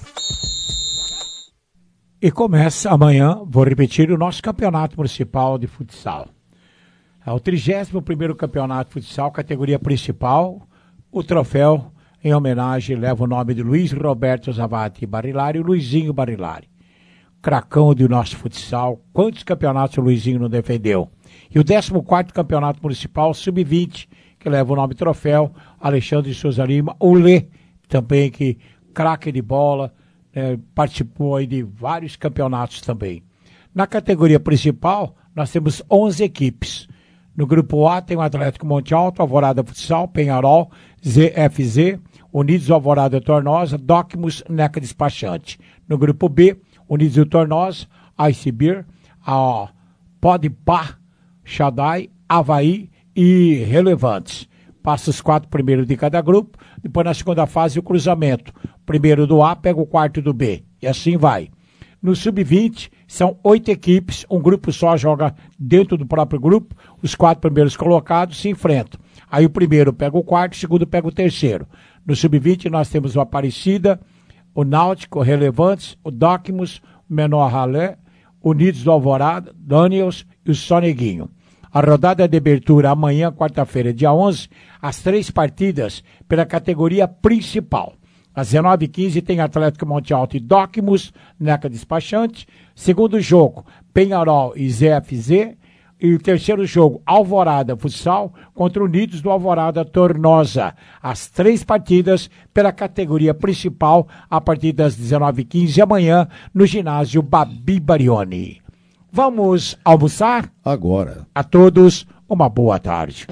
E começa amanhã, vou repetir, o nosso campeonato municipal de futsal. É o trigésimo primeiro campeonato de futsal, categoria principal. O troféu, em homenagem, leva o nome de Luiz Roberto Zavati Barilari, o Luizinho Barilari. Cracão do nosso futsal. Quantos campeonatos o Luizinho não defendeu? E o décimo quarto campeonato municipal, sub vinte, que leva o nome troféu, Alexandre de Souza Lima, o Lê, também, que craque de bola, é, participou aí de vários campeonatos também. Na categoria principal, nós temos onze equipes. No grupo A tem o Atlético Monte Alto, Alvorada Futsal, Penharol, Z F Z, Unidos Alvorada Tornosa, Docmus, Neca Despachante. No grupo B, Unidos Tornosa, Ice Beer, a Podpah, Shaddai, Havaí e Relevantes. Passa os quatro primeiros de cada grupo, depois na segunda fase o cruzamento. Primeiro do A pega o quarto do B, e assim vai. No sub vinte, são oito equipes, um grupo só joga dentro do próprio grupo, os quatro primeiros colocados se enfrentam. Aí o primeiro pega o quarto, o segundo pega o terceiro. No sub vinte nós temos o Aparecida, o Náutico, o Relevantes, o Docmus, o Menor Ralé, Unidos do Alvorada, Daniels e o Soneguinho. A rodada de abertura amanhã, quarta-feira, dia onze, as três partidas pela categoria principal. Às dezenove e quinze tem Atlético Monte Alto e Docmus, Neca Despachante. Segundo jogo, Penharol e Z F Z. E o terceiro jogo, Alvorada Futsal contra Unidos do Alvorada Tornosa. As três partidas pela categoria principal a partir das dezenove e quinze amanhã no ginásio Babi Barioni. Vamos almoçar? Agora. A todos, uma boa tarde.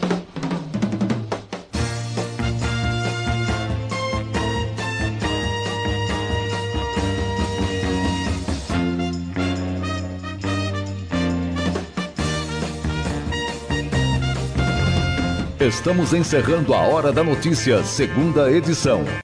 Estamos encerrando a Hora da Notícia, segunda edição.